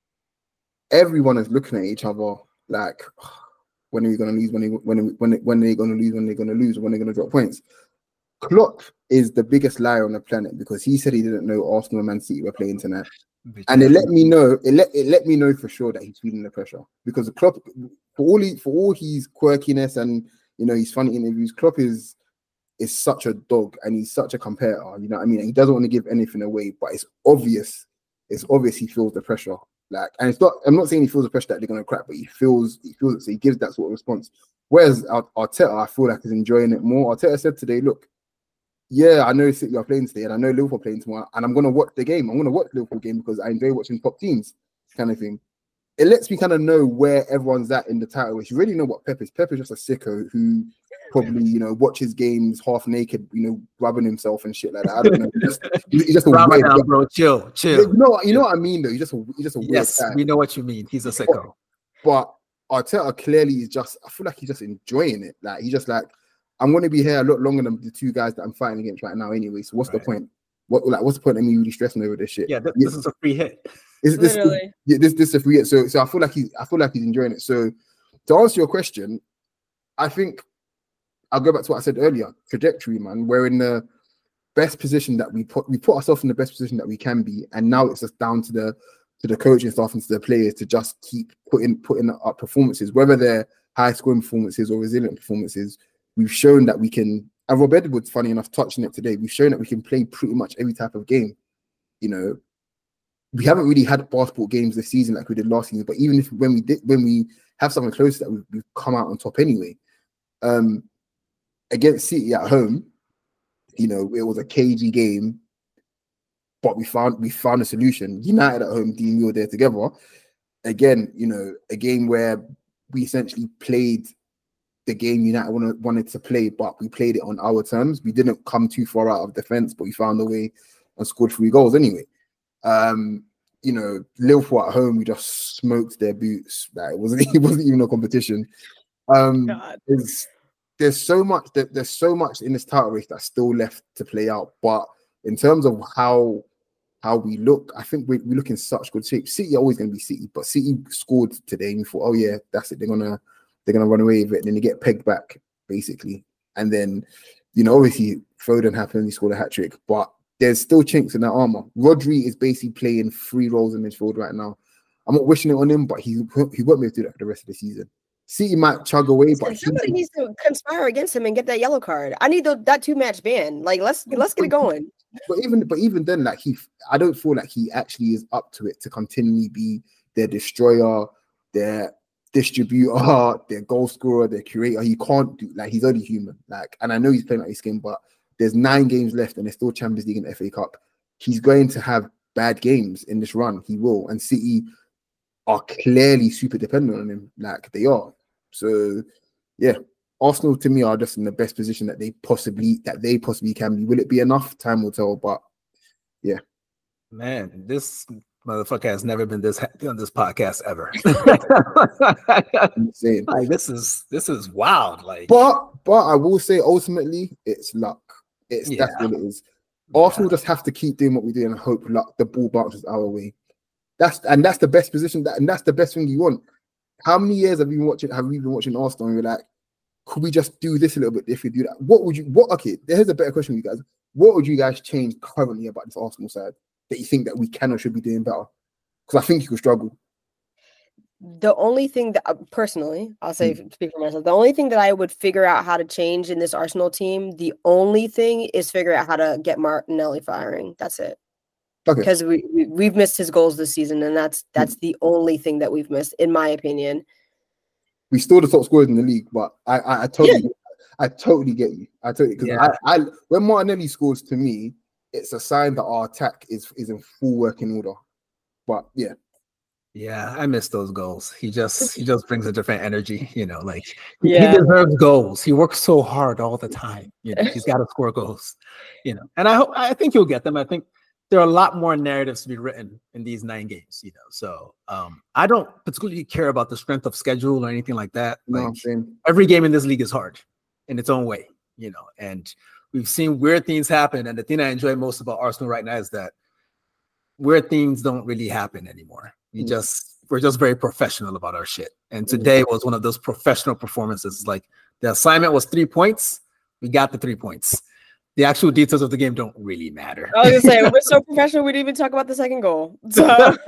everyone is looking at each other like, when are we going to lose? When are, when are, when are, when are they going to lose? When they're going to lose? When they're going to drop points? Klopp is the biggest liar on the planet because he said he didn't know Arsenal and Man City were playing tonight, and it let me know. It let it let me know for sure that he's feeling the pressure because Klopp, for all he, for all his quirkiness and you know his funny interviews, Klopp is is such a dog and he's such a competitor. You know what I mean? He doesn't want to give anything away, but it's obvious. It's obvious he feels the pressure. Like, and it's not. I'm not saying he feels the pressure that they're gonna crack, but he feels he feels it. So he gives that sort of response. Whereas Arteta, I feel like is enjoying it more. Arteta said today, "Look, yeah, I know City are playing today, and I know Liverpool are playing tomorrow, and I'm gonna watch the game. I'm gonna watch the Liverpool game because I enjoy watching top teams, kind of thing." It lets me kind of know where everyone's at in the title race. You really know what Pep is. Pep is just a sicko who probably, you know, watches games half naked, you know, rubbing himself and shit like that. I don't know. He's just, he's just a weird down, bro. Chill, chill. You know, you know what I mean, though. He's just a, he's just a weird yes, guy. We know what you mean. He's a sicko. But, but Arteta clearly is just. I feel like he's just enjoying it. Like he's just like, I'm going to be here a lot longer than the two guys that I'm fighting against right now, anyway. So what's right. the point? What like what's the point of me really stressing over this shit? Yeah, this, yeah. this is a free hit. Is this, Literally. Yeah, this this is a free hit. So so I feel like he I feel like he's enjoying it. So to answer your question, I think I'll go back to what I said earlier. Trajectory, man. We're in the best position that we put we put ourselves in the best position that we can be, and now it's just down to the to the coaching staff and to the players to just keep putting putting up performances, whether they're high scoring performances or resilient performances. We've shown that we can. And Rob Edwards, funny enough, touching it today, we've shown that we can play pretty much every type of game. You know, we haven't really had basketball games this season like we did last season, but even if when we did, when we have something close to that, we've, we've come out on top anyway. Um, against City at home, you know, it was a cagey game, but we found we found a solution. United at home, Dean, we were there together. Again, you know, a game where we essentially played the game United wanted, wanted to play, but we played it on our terms. We didn't come too far out of defense, but we found a way and scored three goals anyway. Um, you know, Liverpool at home, we just smoked their boots. Like, it wasn't it wasn't even a competition. Um, there's, there's so much that there's so much in this title race that's still left to play out. But in terms of how how we look, I think we, we look in such good shape. City are always going to be City, but City scored today and we thought, oh yeah, that's it. They're gonna they're gonna run away with it, and then they get pegged back basically. And then, you know, obviously Foden happened, he scored a hat trick, but there's still chinks in that armor. Rodri is basically playing three roles in midfield right now. I'm not wishing it on him, but he he won't be able to do that for the rest of the season. City might chug away, but somebody he, needs to conspire against him and get that yellow card. I need the, that two match ban. Like let's let's get it going. But even but even then, like he, I don't feel like he actually is up to it to continually be their destroyer, their distributor, their goal scorer, their curator. He can't do like he's only human. Like, and I know he's playing like his game, but there's nine games left and there's still Champions League and F A Cup. He's going to have bad games in this run. He will. And City are clearly super dependent on him. Like they are. So yeah, Arsenal to me are just in the best position that they possibly that they possibly can be. Will it be enough? Time will tell. But yeah. Man, this motherfucker has never been this happy on this podcast ever. Insane. Like this is this is wild. Like, but but I will say ultimately it's luck. It's Yeah. that's what it is. Arsenal just have to keep doing what we do and hope luck the ball bounces our way. That's and that's the best position. That and that's the best thing you want. How many years have you been watching? Have we been watching Arsenal? And you're like, could we just do this a little bit if we do that? What would you? What? Okay, here's a better question, for you guys. What would you guys change currently about this Arsenal side that you think that we can or should be doing better? Because I think you could struggle. The only thing that uh, personally, I'll say speak for myself. The only thing that I would figure out how to change in this Arsenal team, the only thing is figure out how to get Martinelli firing. That's it. Okay. Because we, we we've missed his goals this season, and that's that's the only thing that we've missed, in my opinion. We still the top scorers in the league, but I I, I totally I totally get you. I totally because Yeah. I, I when Martinelli scores to me, it's a sign that our attack is is in full working order. But yeah. yeah, I miss those goals. He just he just brings a different energy, you know, like he- Yeah. he deserves goals. He works so hard all the time. You know, he's got to score goals, you know. And I hope I think he'll get them. I think there are a lot more narratives to be written in these nine games, you know. So um, I don't particularly care about the strength of schedule or anything like that. You know what Like I'm saying? every game in this league is hard in its own way, you know, and we've seen weird things happen. And the thing I enjoy most about Arsenal right now is that weird things don't really happen anymore. We Mm. just we're just very professional about our shit. And today was one of those professional performances. Like the assignment was three points, we got the three points. The actual details of the game don't really matter. I was gonna say we're so professional, we didn't even talk about the second goal. So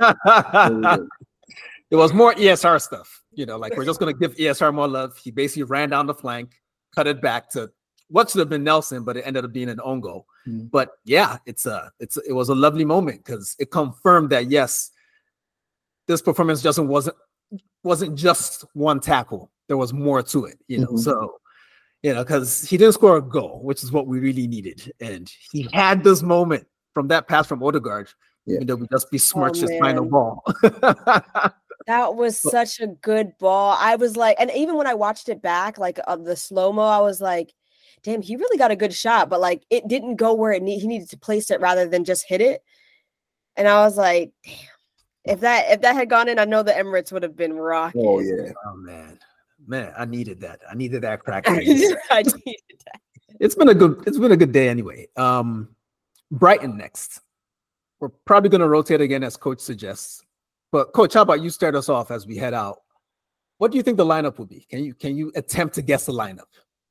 It was more E S R stuff, you know, like we're just gonna give E S R more love. He basically ran down the flank, cut it back to what should have been Nelson, but it ended up being an own goal. Mm. But yeah, it's a it's it was a lovely moment because it confirmed that yes, this performance just wasn't wasn't just one tackle. There was more to it, you know. Mhm. So you know, because he didn't score a goal, which is what we really needed, and he had this moment from that pass from Odegaard. Yeah. You know, we just besmirched his man. final ball. that was such a good ball. I was like, and even when I watched it back, like of the slow-mo, I was like, damn, he really got a good shot, but like it didn't go where it need he needed to place it rather than just hit it. And I was like, damn, if that if that had gone in, I know the Emirates would have been rocking. Oh yeah. Oh man, man, I needed that. I needed that crack. I needed that. It's been a good. It's been a good day anyway. Um, Brighton next. We're probably going to rotate again as coach suggests. But coach, how about you start us off as we head out? What do you think the lineup will be? Can you can you attempt to guess the lineup?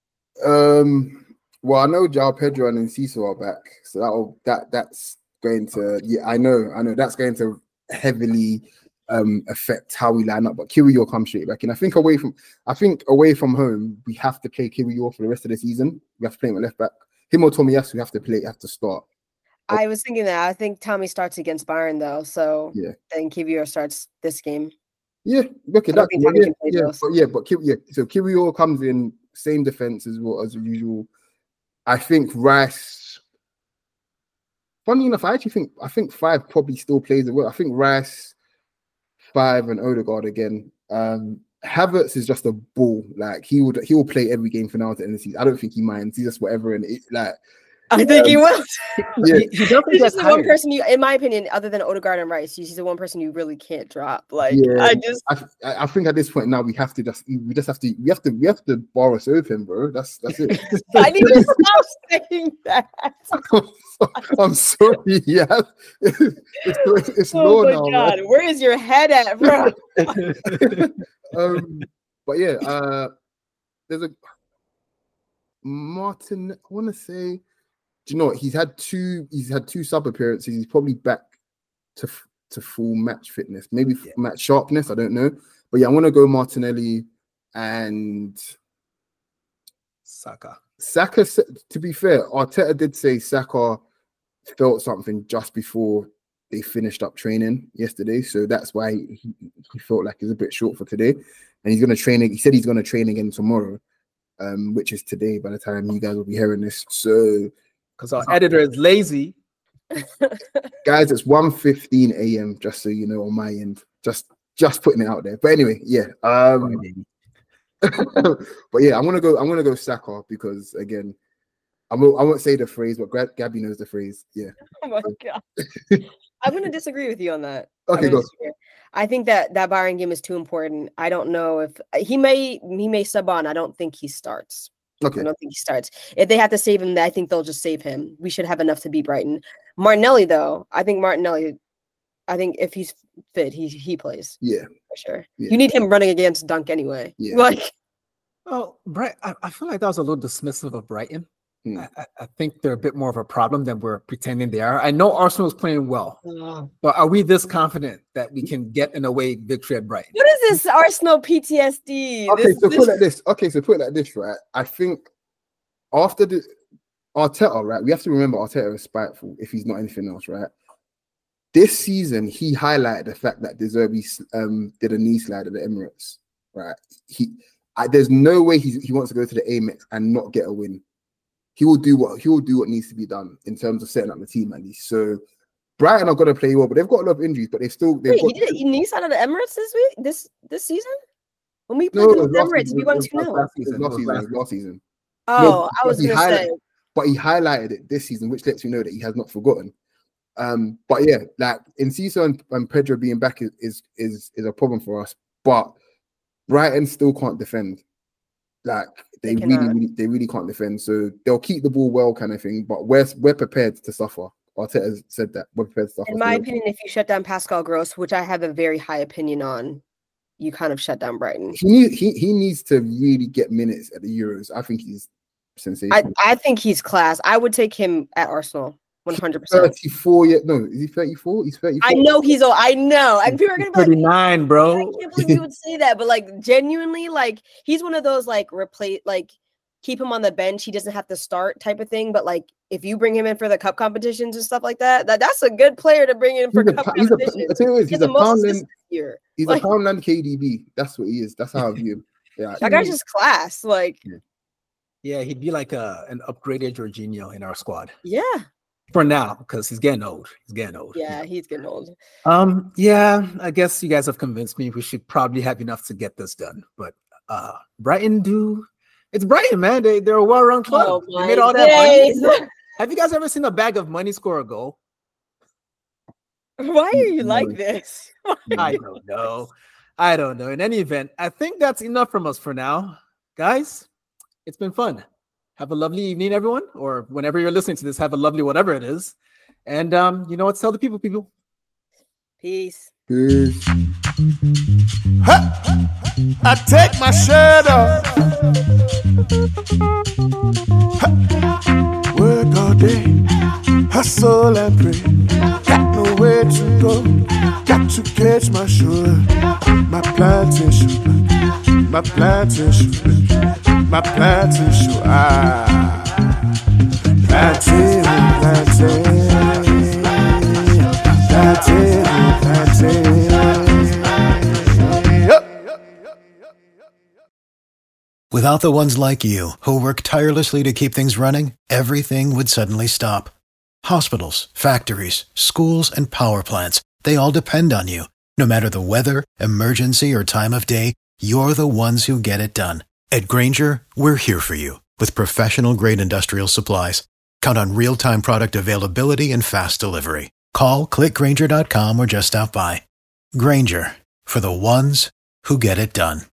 Um. Well, I know João Pedro and Enciso are back, so that that that's going to. Yeah, I know, I know that's going to heavily um affect how we line up. But Kiwior comes straight back, and I think away from, I think away from home, we have to play Kiwior for the rest of the season. We have to play him at left back. Him or Tomiyasu, we have to play. Have to start. I was thinking that. I think Tommy starts against Bayern though, so Yeah. then Kiwior starts this game. Yeah, okay, I don't that, think yeah, Tommy yeah, can play yeah, those. but yeah, but Ki- yeah. So Kiwior comes in same defense as well as usual. I think Rice. Funny enough, I actually think I think five probably still plays it well. I think Rice, five, and Odegaard again. Um, Havertz is just a ball. Like he would, he will play every game for now to end the season. I don't think he minds. He's just whatever, and it, like I think he Um, will. yeah, He, he doesn't He's get just the one tired. person you, in my opinion, other than Odegaard and Rice, he's the one person you really can't drop. Like Yeah. I just, I, I I think at this point now we have to just we just have to we have to we have to borrow serve him, bro. That's that's it. I need to stop saying that. I'm sorry, yeah. It's it's Oh low my now, god, where is your head at, bro? man. Um, But yeah, uh, there's a Martin. I want to say, do you know what? He's had two. He's had two sub appearances. He's probably back to to full match fitness, maybe yeah. match sharpness. I don't know, but yeah, I want to go Martinelli and Saka. Saka. To be fair, Arteta did say Saka felt something just before they finished up training yesterday, so that's why he, he felt like he's a bit short for today, and he's going to train. He said he's going to train again tomorrow, um, which is today. By the time you guys will be hearing this, so because our editor is lazy, guys, it's one fifteen a.m. just so you know on my end, just just putting it out there. But anyway, yeah, um, but yeah, I'm gonna go. I'm gonna go Saka because again, I won't. I won't say the phrase, but Gabby knows the phrase. Yeah. Oh my god. I'm going to disagree with you on that. Okay, go. I think that that Bayern game is too important. I don't know if he may he may sub on. I don't think he starts. Okay. I don't think he starts. If they have to save him, I think they'll just save him. We should have enough to beat Brighton. Martinelli, though, I think Martinelli. I think if he's fit, he he plays. Yeah, for sure. Yeah. You need him running against Dunk anyway. Yeah. Like, oh, Bright. I, I feel like that was a little dismissive of Brighton. Hmm. I, I think they're a bit more of a problem than we're pretending they are. I know Arsenal is playing well, oh. but are we this confident that we can get an away victory at Brighton? What is this Arsenal P T S D? Okay, this, so this... put it like this. Okay, so put it like this, right? I think after the Arteta, right? We have to remember Arteta is spiteful if he's not anything else, right? This season, he highlighted the fact that De Zerbi um, did a knee slide at the Emirates, right? He, I, there's no way he he wants to go to the Amex and not get a win. He will do what he will do what needs to be done in terms of setting up the team at least. So Brighton are going to play well, but they've got a lot of injuries. But they still they've Wait, got. he did a knee slide at the Emirates this week, this this season. When we played No, the last Emirates, season, we won it two was nil. last season. Last season, it was last season. Oh, No, I was he going to highlight- say. But he highlighted it this season, which lets you know that he has not forgotten. Um, but yeah, like Enciso and, and Pedro being back is, is is is a problem for us. But Brighton still can't defend. Like they, They really, cannot. really, they really can't defend. So they'll keep the ball well, kind of thing. But we're we're prepared to suffer. Arteta said that we're prepared to suffer. In my opinion, if you shut down Pascal Gross, which I have a very high opinion on, you kind of shut down Brighton. he need, he he needs to really get minutes at the Euros. I think he's sensational. I, I think he's class. I would take him at Arsenal, one hundred percent. thirty-four yet? No, is he thirty-four? He's thirty-four. I know he's old. I know. And people are gonna be like, thirty-nine, I bro. can't believe you would say that, but like genuinely, like he's one of those like replace, like keep him on the bench. He doesn't have to start type of thing. But like if you bring him in for the cup competitions and stuff like that, that that's a good player to bring in for He's a, cup he's a, competitions. I tell you what, He's he's the a most Poundland. assistant year. He's Like- a Poundland K D B. That's what he is. That's how I view him. Yeah, That guy's just class. Like, Yeah, he'd be like a an upgraded Jorginho in our squad yeah, for now because he's getting old. He's getting old. yeah, he's getting old. Um. Yeah, I guess you guys have convinced me. We should probably have enough to get this done. But uh, Brighton do. It's Brighton, man. They they're a well-run club. Oh they my made all that days. money. Have you guys ever seen a bag of money score a goal? Why are you No. like this? I don't know. I don't know. In any event, I think that's enough from us for now, guys. It's been fun. Have a lovely evening, everyone, or whenever you're listening to this, have a lovely whatever it is. And um, you know what? Tell the people, people. Peace. Peace. I take my shirt off. Ha. Work all day, hustle and pray. Got nowhere to go, got to catch my sugar. My plantation, my plantation, my plantation. Ah, plantain, plantain, plantain, plantain. Without the ones like you, who work tirelessly to keep things running, everything would suddenly stop. Hospitals, factories, schools, and power plants, they all depend on you. No matter the weather, emergency, or time of day, you're the ones who get it done. At Grainger, we're here for you with professional-grade industrial supplies. Count on real-time product availability and fast delivery. Call, click Grainger dot com, or just stop by. Grainger, for the ones who get it done.